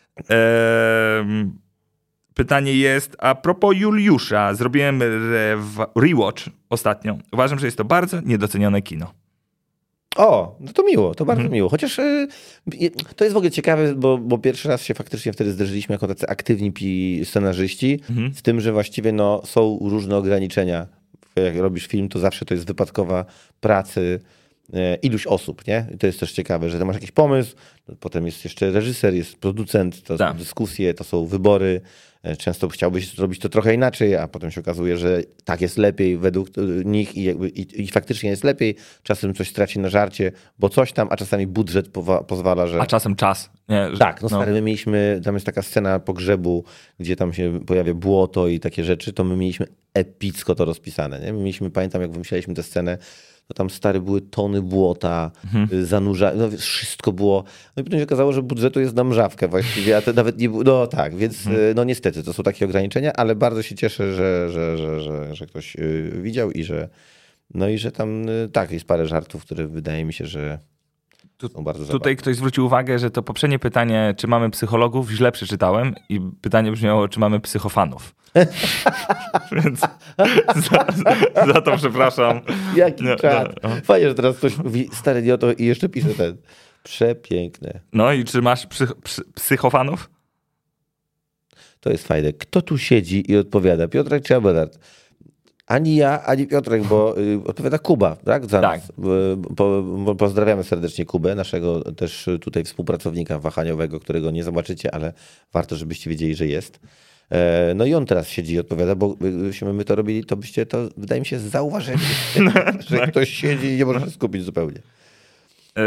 E, pytanie jest, a propos Juliusza, zrobiłem rew- rewatch ostatnio. Uważam, że jest to bardzo niedocenione kino. O, no to miło, to bardzo mhm. miło. Chociaż y, to jest w ogóle ciekawe, bo, bo pierwszy raz się faktycznie wtedy zderzyliśmy jako tacy aktywni pi- scenarzyści, mhm. z tym, że właściwie no, są różne ograniczenia. Jak robisz film, to zawsze to jest wypadkowa pracy y, iluś osób, nie? I to jest też ciekawe, że masz jakiś pomysł, potem jest jeszcze reżyser, jest producent, to tak. są dyskusje, to są wybory. Często chciałbyś zrobić to trochę inaczej, a potem się okazuje, że tak jest lepiej według nich i, jakby, i, i faktycznie jest lepiej. Czasem coś straci na żarcie, bo coś tam, a czasami budżet powa- pozwala, że... A czasem czas. Nie, że... Tak, no, no. Stary, my mieliśmy, tam jest taka scena pogrzebu, gdzie tam się pojawia błoto i takie rzeczy, to my mieliśmy epicko to rozpisane. Nie? My mieliśmy, pamiętam, jak wymyślaliśmy tę scenę, to tam stary były tony błota, mhm. zanurza, no wszystko było. No i potem się okazało, że budżetu jest na mrzawkę właściwie, a to nawet nie było, no tak, więc mhm. no niestety to są takie ograniczenia, ale bardzo się cieszę, że, że, że, że, że ktoś widział i że no i że tam tak, jest parę żartów, które wydaje mi się, że tu, są bardzo Tutaj zabawne. Ktoś zwrócił uwagę, że to poprzednie pytanie, czy mamy psychologów, źle przeczytałem i pytanie brzmiało, czy mamy psychofanów. Więc za, za to przepraszam. Jaki no, czad. No, no. Fajnie, że teraz ktoś mówi stary nie o to i jeszcze pisze ten. Przepiękne. No i czy masz psych, psy, psychofanów? To jest fajne. Kto tu siedzi i odpowiada? Piotrek czy Abelard? Ani ja, ani Piotrek, bo y, odpowiada Kuba, tak? Za Tak. nas. Y, po, po, pozdrawiamy serdecznie Kubę, naszego też tutaj współpracownika wahaniowego, którego nie zobaczycie, ale warto, żebyście wiedzieli, że jest. E, no i on teraz siedzi i odpowiada, bo gdybyśmy my to robili, to byście to, wydaje mi się, zauważyli, że tak. ktoś siedzi i nie może się skupić zupełnie. Yy...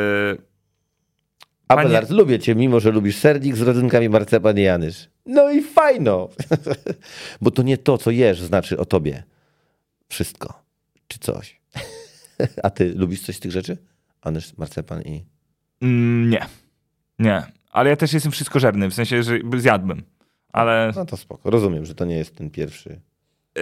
Abelard, Panie... lubię cię, mimo że lubisz sernik z rodzynkami marcepan i anyż. No i fajno! Bo to nie to, co jesz, znaczy o tobie. Wszystko. Czy coś. A ty lubisz coś z tych rzeczy? Anyż, marcepan i... Mm, nie. Nie. Ale ja też jestem wszystkożerny, w sensie, że zjadłbym. Ale... No to spoko. Rozumiem, że to nie jest ten pierwszy. Eee...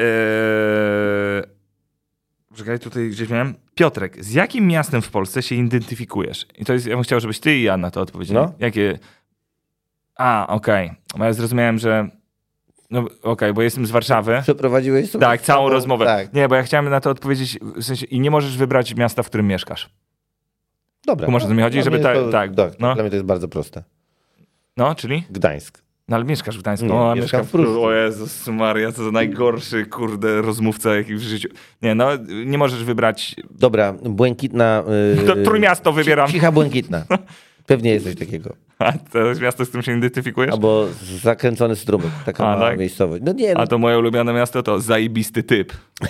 Czekaj, tutaj gdzieś miałem. Piotrek, z jakim miastem w Polsce się identyfikujesz? I to jest, ja bym chciał, żebyś ty i ja na to odpowiedzieli. No. Jakie... A, okej. Okay. Ja zrozumiałem, że... No okej, okay, bo jestem z Warszawy. Przeprowadziłeś sobie... Tak, całą rozmowę. Tak. Nie, bo ja chciałem na to odpowiedzieć, w sensie, i nie możesz wybrać miasta, w którym mieszkasz. Dobra. Tu może o to mi chodzi, żeby tak... To, tak, tak no. Dla mnie to jest bardzo proste. No, czyli? Gdańsk. No ale mieszkasz w Gdańsku. Nie, o, mieszkam mieszkam w Pruszcu. O Jezus Maria, co za najgorszy, kurde, rozmówca jaki w życiu. Nie, no, nie możesz wybrać... Dobra, błękitna... Yy, To Trójmiasto wybieram. Cicha błękitna. Pewnie jest coś takiego. A to jest miasto, z którym się identyfikujesz? Albo zakręcony strumyk. Taka A, mała tak? miejscowość. No nie, no. A to moje ulubione miasto to Zajebisty Typ.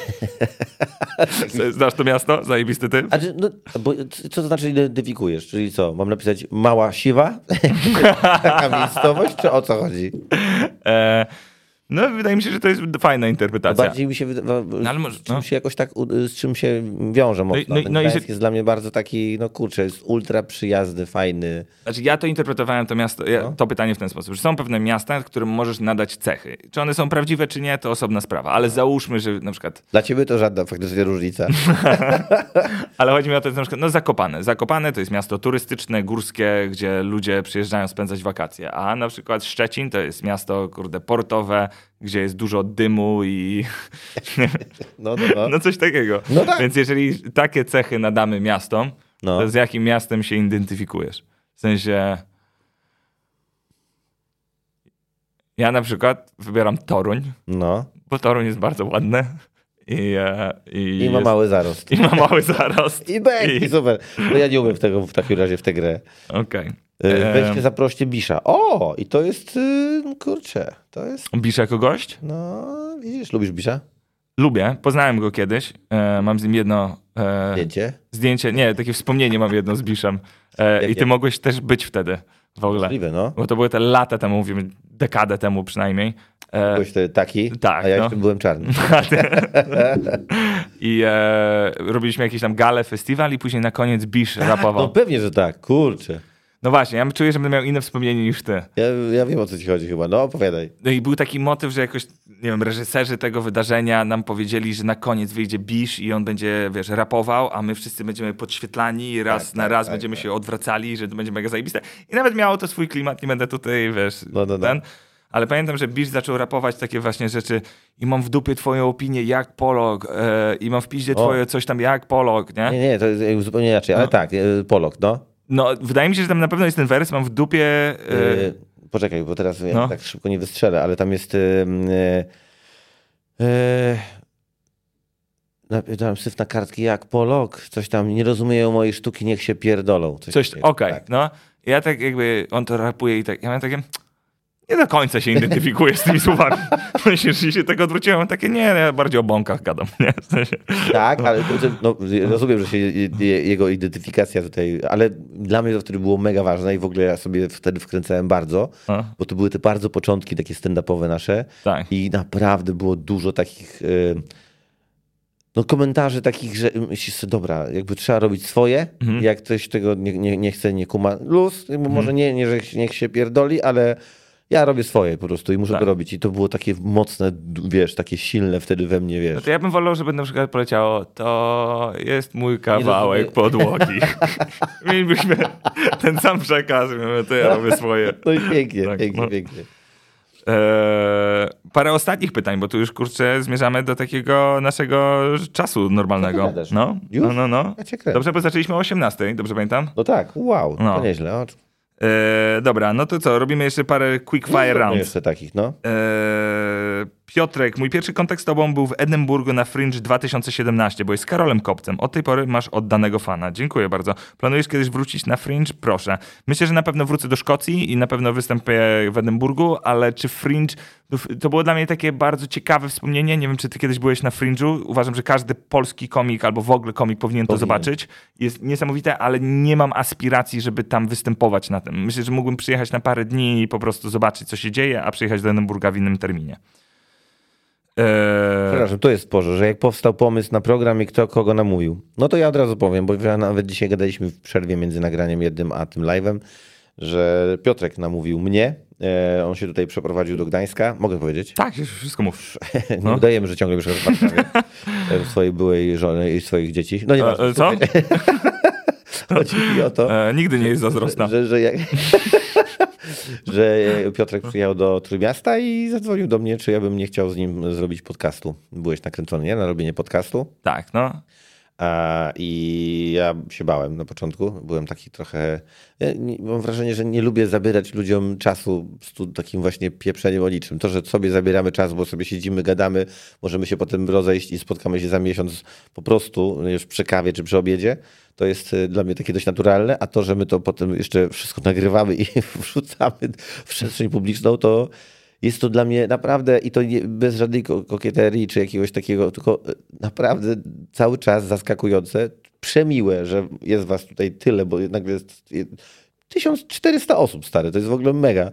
Znasz to miasto? Zajebisty Typ? A, no, bo, co to znaczy identyfikujesz? Czyli co? Mam napisać Mała Siwa? Taka miejscowość? Czy o co chodzi? E, no, wydaje mi się, że to jest fajna interpretacja. Bardziej mi się wydaje, No, ale może- z, czym no. się jakoś tak, z czym się wiąże mocno. no i- Ten no i Gdańsk że- jest dla mnie bardzo taki, no kurczę, jest ultra przyjazny, fajny. Znaczy, ja to interpretowałem to miasto, ja, No. to pytanie w ten sposób, że są pewne miasta, którym możesz nadać cechy. Czy one są prawdziwe, czy nie, to osobna sprawa. Ale załóżmy, że na przykład... Dla ciebie to żadna faktycznie różnica. Ale chodzi mi o to, że na przykład, no Zakopane. Zakopane to jest miasto turystyczne, górskie, gdzie ludzie przyjeżdżają spędzać wakacje. A na przykład Szczecin to jest miasto, kurde, portowe, gdzie jest dużo dymu i... No, no, no. No coś takiego. No tak. Więc jeżeli takie cechy nadamy miastom, No. to z jakim miastem się identyfikujesz? W sensie... Ja na przykład wybieram Toruń, no. bo Toruń jest bardzo ładny. I, e, i, I ma jest, mały zarost. I ma mały zarost. I bek, super. No ja nie umiem w, tego, w takim razie w tę grę. Okej. E, Em, Weźcie, zaproście Bisza. O, i to jest, y, kurczę, to jest, Bisz jako gość? no widzisz, lubisz Bisza? Lubię. Poznałem go kiedyś. E, mam z nim jedno e, Zdjęcie? zdjęcie. Nie, takie wspomnienie mam jedno z Biszem. E, I Jakie? ty mogłeś też być wtedy w ogóle. Możliwe, no. Bo to były te lata temu, mówimy, dekadę temu przynajmniej. E, Byłeś wtedy taki, tak, a ja no. jeszcze byłem czarny. I e, robiliśmy jakiś tam galę, festiwal i później na koniec Bisz rapował. No pewnie, że tak, kurczę. No właśnie, ja czuję, że będę miał inne wspomnienie niż ty. Ja, ja wiem, o co ci chodzi chyba, no opowiadaj. No i był taki motyw, że jakoś, nie wiem, reżyserzy tego wydarzenia nam powiedzieli, że na koniec wyjdzie Bisz i on będzie, wiesz, rapował, a my wszyscy będziemy podświetlani i raz Tak, na tak, raz tak, będziemy tak. się odwracali, że to będzie mega zajebiste. I nawet miało to swój klimat, nie będę tutaj, wiesz, No, no, no. ten... Ale pamiętam, że Bisz zaczął rapować takie właśnie rzeczy i mam w dupie twoją opinię jak Polok e, i mam w piździe O. twoje coś tam jak Polok, nie? Nie, nie, to jest zupełnie inaczej, ale tak, e, Polok, no. No, wydaje mi się, że tam na pewno jest ten wers, mam w dupie... E, E, poczekaj, bo teraz ja no. tak szybko nie wystrzelę, ale tam jest... E, e, Dałem syf na kartki jak Polok, coś tam, nie rozumieją mojej sztuki, niech się pierdolą. Coś, Coś, takiego, okej, tak. no. Ja tak jakby, on to rapuje i tak, ja mam takie, nie do końca się identyfikuję z tymi słowami. Myślisz, że się tego odwróciłem, mam takie, nie, ja bardziej o bąkach gadam, nie? W sensie, Tak, ale to, no, rozumiem, że się je- je- jego identyfikacja tutaj, ale dla mnie to wtedy było mega ważne i w ogóle ja sobie wtedy wkręcałem bardzo, no, bo to były te bardzo początki takie stand-upowe nasze tak. i naprawdę było dużo takich y, no, komentarzy takich, że myślisz sobie, dobra, jakby trzeba robić swoje, Mhm. jak ktoś tego nie, nie, nie chce, nie kuma, luz, jakby może nie, nie, że niech się pierdoli, ale ja robię swoje po prostu i muszę Tak. to robić i to było takie mocne, wiesz, takie silne wtedy we mnie, wiesz. No to ja bym wolał, żeby na przykład poleciało, to jest mój kawałek rozumiem. podłogi. Mielibyśmy ten sam przekaz, mówimy, to ja robię swoje. No i pięknie, Tak, pięknie, no. pięknie. Eee, parę ostatnich pytań, bo tu już, kurczę, zmierzamy do takiego naszego czasu normalnego. Co ty gadasz? No, Już? no, no, no. Ja cię kręcę. Dobrze, bo zaczęliśmy o osiemnastej, dobrze pamiętam? No tak, wow, No. to nieźle. O, E, dobra, no to co, robimy jeszcze parę quick fire no, rounds. jeszcze takich, no. E, Piotrek, mój pierwszy kontakt z tobą był w Edynburgu na Fringe dwa tysiące siedemnaście, bo jest z Karolem Kopcem. Od tej pory masz oddanego fana. Dziękuję bardzo. Planujesz kiedyś wrócić na Fringe? Proszę. Myślę, że na pewno wrócę do Szkocji i na pewno wystąpię w Edynburgu, ale czy Fringe... To było dla mnie takie bardzo ciekawe wspomnienie. Nie wiem, czy ty kiedyś byłeś na Fringe'u. Uważam, że każdy polski komik albo w ogóle komik powinien to powinien. zobaczyć. Jest niesamowite, ale nie mam aspiracji, żeby tam występować na tym. Myślę, że mógłbym przyjechać na parę dni i po prostu zobaczyć, co się dzieje, a przyjechać do Edynburga w innym terminie. Eee... Przepraszam, to jest sporze, że jak powstał pomysł na program i kto kogo namówił. No to ja od razu powiem, bo ja nawet dzisiaj gadaliśmy w przerwie między nagraniem jednym a tym live'em, że Piotrek namówił mnie. Eee, on się tutaj przeprowadził do Gdańska. Mogę powiedzieć? Tak, już wszystko mów. Nie no. udajemy, że ciągle mieszkasz w Warszawie. swojej byłej żony i swoich dzieci. No nie ma. E, co? Chodzi mi o to. E, nigdy nie jest zazdrosna. Że, że, że, jak, że Piotrek przyjechał do Trójmiasta i zadzwonił do mnie, czy ja bym nie chciał z nim zrobić podcastu. Byłeś nakręcony, nie? Na robienie podcastu. Tak, no. A, I ja się bałem na początku. Byłem taki trochę... Ja nie, mam wrażenie, że nie lubię zabierać ludziom czasu z tu takim właśnie pieprzeniem o niczym. To, że sobie zabieramy czas, bo sobie siedzimy, gadamy, możemy się potem rozejść i spotkamy się za miesiąc po prostu już przy kawie czy przy obiedzie, to jest dla mnie takie dość naturalne, a to, że my to potem jeszcze wszystko nagrywamy i wrzucamy w przestrzeń publiczną, to jest to dla mnie naprawdę, i to nie, bez żadnej kokieterii czy jakiegoś takiego, tylko naprawdę cały czas zaskakujące, przemiłe, że jest was tutaj tyle, bo nagle jest tysiąc czterysta osób, stary, to jest w ogóle mega.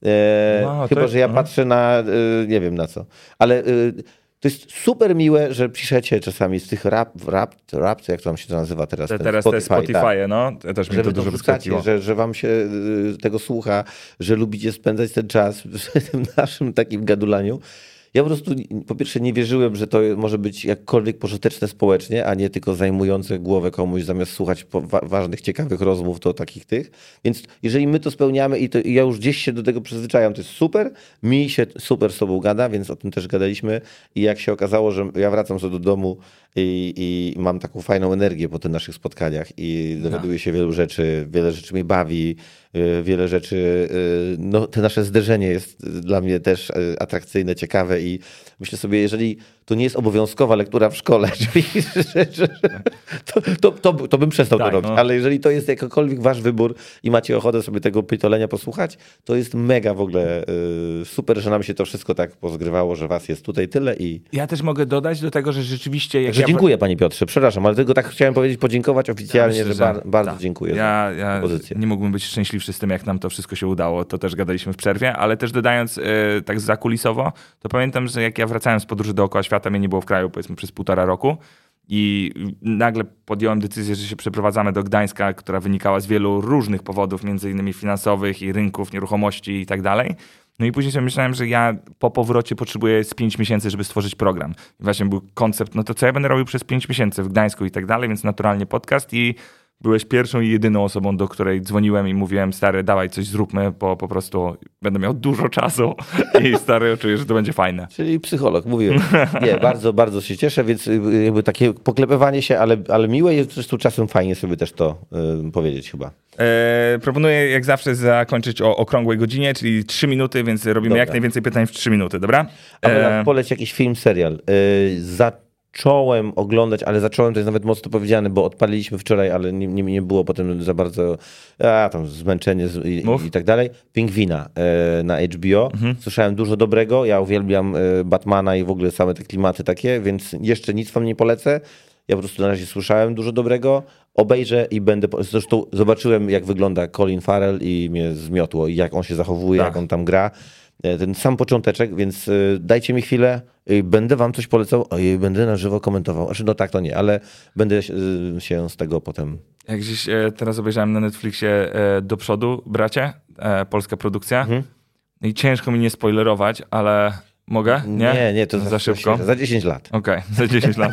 E, no, chyba, jest, że ja no. patrzę na, e, nie wiem na co, ale... E, to jest super miłe, że piszecie czasami z tych rap, rap, rap jak to tam się to nazywa teraz? Te, teraz Spotify, te Spotify, tak. no. Też mi to dużo wyskakiło. Że, że wam się tego słucha, że lubicie spędzać ten czas w tym naszym takim gadulaniu. Ja po prostu po pierwsze nie wierzyłem, że to może być jakkolwiek pożyteczne społecznie, a nie tylko zajmujące głowę komuś zamiast słuchać wa- ważnych, ciekawych rozmów, to takich tych. Więc jeżeli my to spełniamy i, to, i ja już gdzieś się do tego przyzwyczajam, to jest super. Mi się super z tobą gada, więc o tym też gadaliśmy. I jak się okazało, że ja wracam sobie do domu i, i mam taką fajną energię po tych naszych spotkaniach i dowiaduję no. się wielu rzeczy, wiele rzeczy mnie bawi, wiele rzeczy, no to nasze zderzenie jest dla mnie też atrakcyjne, ciekawe i myślę sobie, jeżeli to nie jest obowiązkowa lektura w szkole, czyli, że, że, to, to, to, to bym przestał tak, to robić, no. ale jeżeli to jest jakikolwiek wasz wybór i macie ochotę sobie tego pitolenia posłuchać, to jest mega w ogóle super, że nam się to wszystko tak pozgrywało, że was jest tutaj tyle i... Ja też mogę dodać do tego, że rzeczywiście... Jak Także ja... dziękuję panie Piotrze, przepraszam, ale tylko tak chciałem powiedzieć, podziękować oficjalnie, ja myślę, że, że bar- bardzo tak. dziękuję ja, za ja pozycję. Nie mógłbym być szczęśliwszy z tym, jak nam to wszystko się udało, to też gadaliśmy w przerwie, ale też dodając yy, tak zakulisowo, to pamiętam, że jak ja wracałem z podróży dookoła świata, mnie nie było w kraju powiedzmy przez półtora roku i nagle podjąłem decyzję, że się przeprowadzamy do Gdańska, która wynikała z wielu różnych powodów, między innymi finansowych i rynków, nieruchomości i tak dalej. No i później sobie myślałem, że ja po powrocie potrzebuję z pięć miesięcy, żeby stworzyć program. I właśnie był koncept, no to co ja będę robił przez pięć miesięcy w Gdańsku i tak dalej, więc naturalnie podcast i byłeś pierwszą i jedyną osobą, do której dzwoniłem i mówiłem, stary, dawaj coś zróbmy, bo po prostu będę miał dużo czasu i stary, czuję, że to będzie fajne. Czyli psycholog, mówiłem. Nie, bardzo, bardzo się cieszę, więc jakby takie poklepywanie się, ale, ale miłe jest zresztą czasem fajnie sobie też to y, powiedzieć chyba. E, proponuję jak zawsze zakończyć o okrągłej godzinie, czyli trzy minuty, więc robimy dobra. jak najwięcej pytań w trzy minuty, dobra? E... A poleć jakiś film, serial. Y, za Zacząłem oglądać, ale zacząłem, to jest nawet mocno powiedziane, bo odpaliliśmy wczoraj, ale nie, nie, nie było potem za bardzo a, tam zmęczenie i, i tak dalej. Pingwina e, na H B O. Mhm. Słyszałem dużo dobrego. Ja uwielbiam e, Batmana i w ogóle same te klimaty takie, więc jeszcze nic wam nie polecę. Ja po prostu na razie słyszałem dużo dobrego. Obejrzę i będę... Zresztą zobaczyłem, jak wygląda Colin Farrell i mnie zmiotło i jak on się zachowuje, tak. jak on tam gra. Ten sam począteczek, więc dajcie mi chwilę, będę wam coś polecał i będę na żywo komentował. Znaczy, no tak to nie, ale będę się z tego potem... Jak gdzieś teraz obejrzałem na Netflixie Do przodu, bracie, polska produkcja mhm. i ciężko mi nie spoilerować, ale mogę? Nie, nie, nie to za, za szybko. Za dziesięć lat. Okej, okay, za dziesięć lat.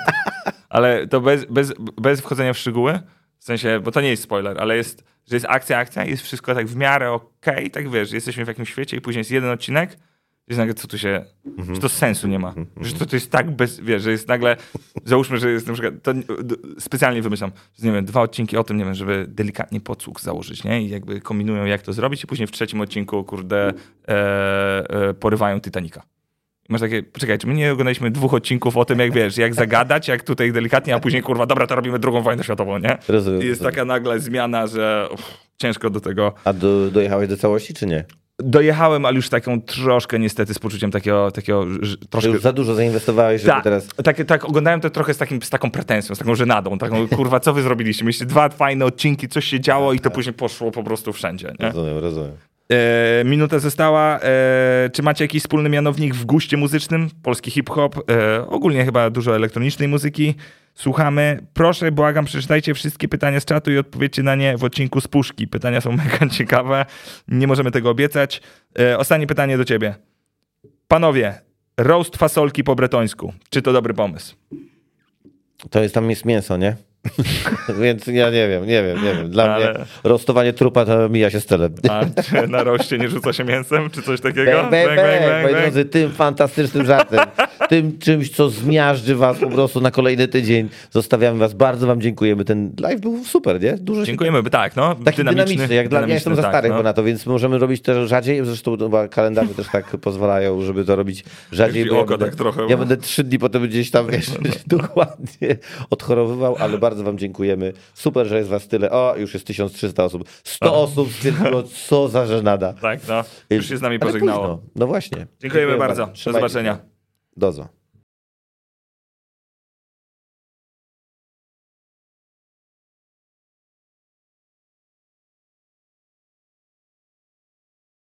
Ale to bez, bez, bez wchodzenia w szczegóły, w sensie, bo to nie jest spoiler, ale jest, że jest akcja, akcja i jest wszystko tak w miarę okej, okay, tak wiesz, jesteśmy w jakimś świecie i później jest jeden odcinek Jest nagle, co tu się... Mm-hmm. Że to sensu nie ma. Mm-hmm. Że to, to jest tak bez... Wiesz, że jest nagle... Załóżmy, że jest na przykład... To specjalnie wymyślam, że nie wiem, dwa odcinki o tym, nie wiem, żeby delikatnie podsłuch założyć, nie? I jakby kombinują, jak to zrobić i później w trzecim odcinku, kurde, e, e, porywają Titanica. I masz takie, poczekaj, czy my nie oglądaliśmy dwóch odcinków o tym, jak wiesz, jak zagadać, jak tutaj delikatnie, a później, kurwa, dobra, to robimy drugą wojnę światową, nie? Rozumiem, I jest rozumiem. taka nagle zmiana, że uff, ciężko do tego... A do, dojechałeś do całości, czy nie? Dojechałem, ale już taką troszkę niestety z poczuciem takiego, takiego troszkę... Już za dużo zainwestowałeś, żeby Ta, teraz... Tak, tak, oglądałem to trochę z, takim, z taką pretensją, z taką żenadą, taką, kurwa, co wy zrobiliście? Mieliście dwa fajne odcinki, coś się działo i to później poszło po prostu wszędzie, nie? Rozumiem, rozumiem. E, minuta została. E, czy macie jakiś wspólny mianownik w guście muzycznym? Polski hip-hop, e, ogólnie chyba dużo elektronicznej muzyki. Słuchamy. Proszę, błagam, przeczytajcie wszystkie pytania z czatu i odpowiedzcie na nie w odcinku z puszki. Pytania są mega ciekawe. Nie możemy tego obiecać. E, ostatnie pytanie do ciebie. Panowie, roast fasolki po bretońsku. Czy to dobry pomysł? To jest tam jest mięso, nie? Więc ja nie wiem, nie wiem, nie wiem. Dla Ale... mnie rostowanie trupa to mija się z celem. A czy na roście nie rzuca się mięsem? Czy coś takiego? Bang, bang, bang, bang, bang, moi drodzy, tym fantastycznym żartem, tym czymś, co zmiażdży was po prostu na kolejny tydzień. Zostawiamy was, bardzo wam dziękujemy. Ten live był super, nie? Dużo Dziękujemy, się... tak, no. Taki dynamiczny, dynamiczny jak dla mnie, ja jestem za tak, stary no. na to, więc możemy robić to rzadziej. Zresztą no, kalendarze też tak pozwalają, żeby to robić rzadziej. Bo ja, będę, tak trochę, ja będę trzy dni potem gdzieś tam, wiesz, dokładnie odchorowywał, ale bardzo wam dziękujemy. Super, że jest was tyle. O, już jest tysiąc trzysta osób. sto no. osób stwierdziło, co za żenada. Tak, no. Już się z nami pożegnało. No właśnie. Dziękujemy, Dziękujemy bardzo. Do zobaczenia. Do zobaczenia.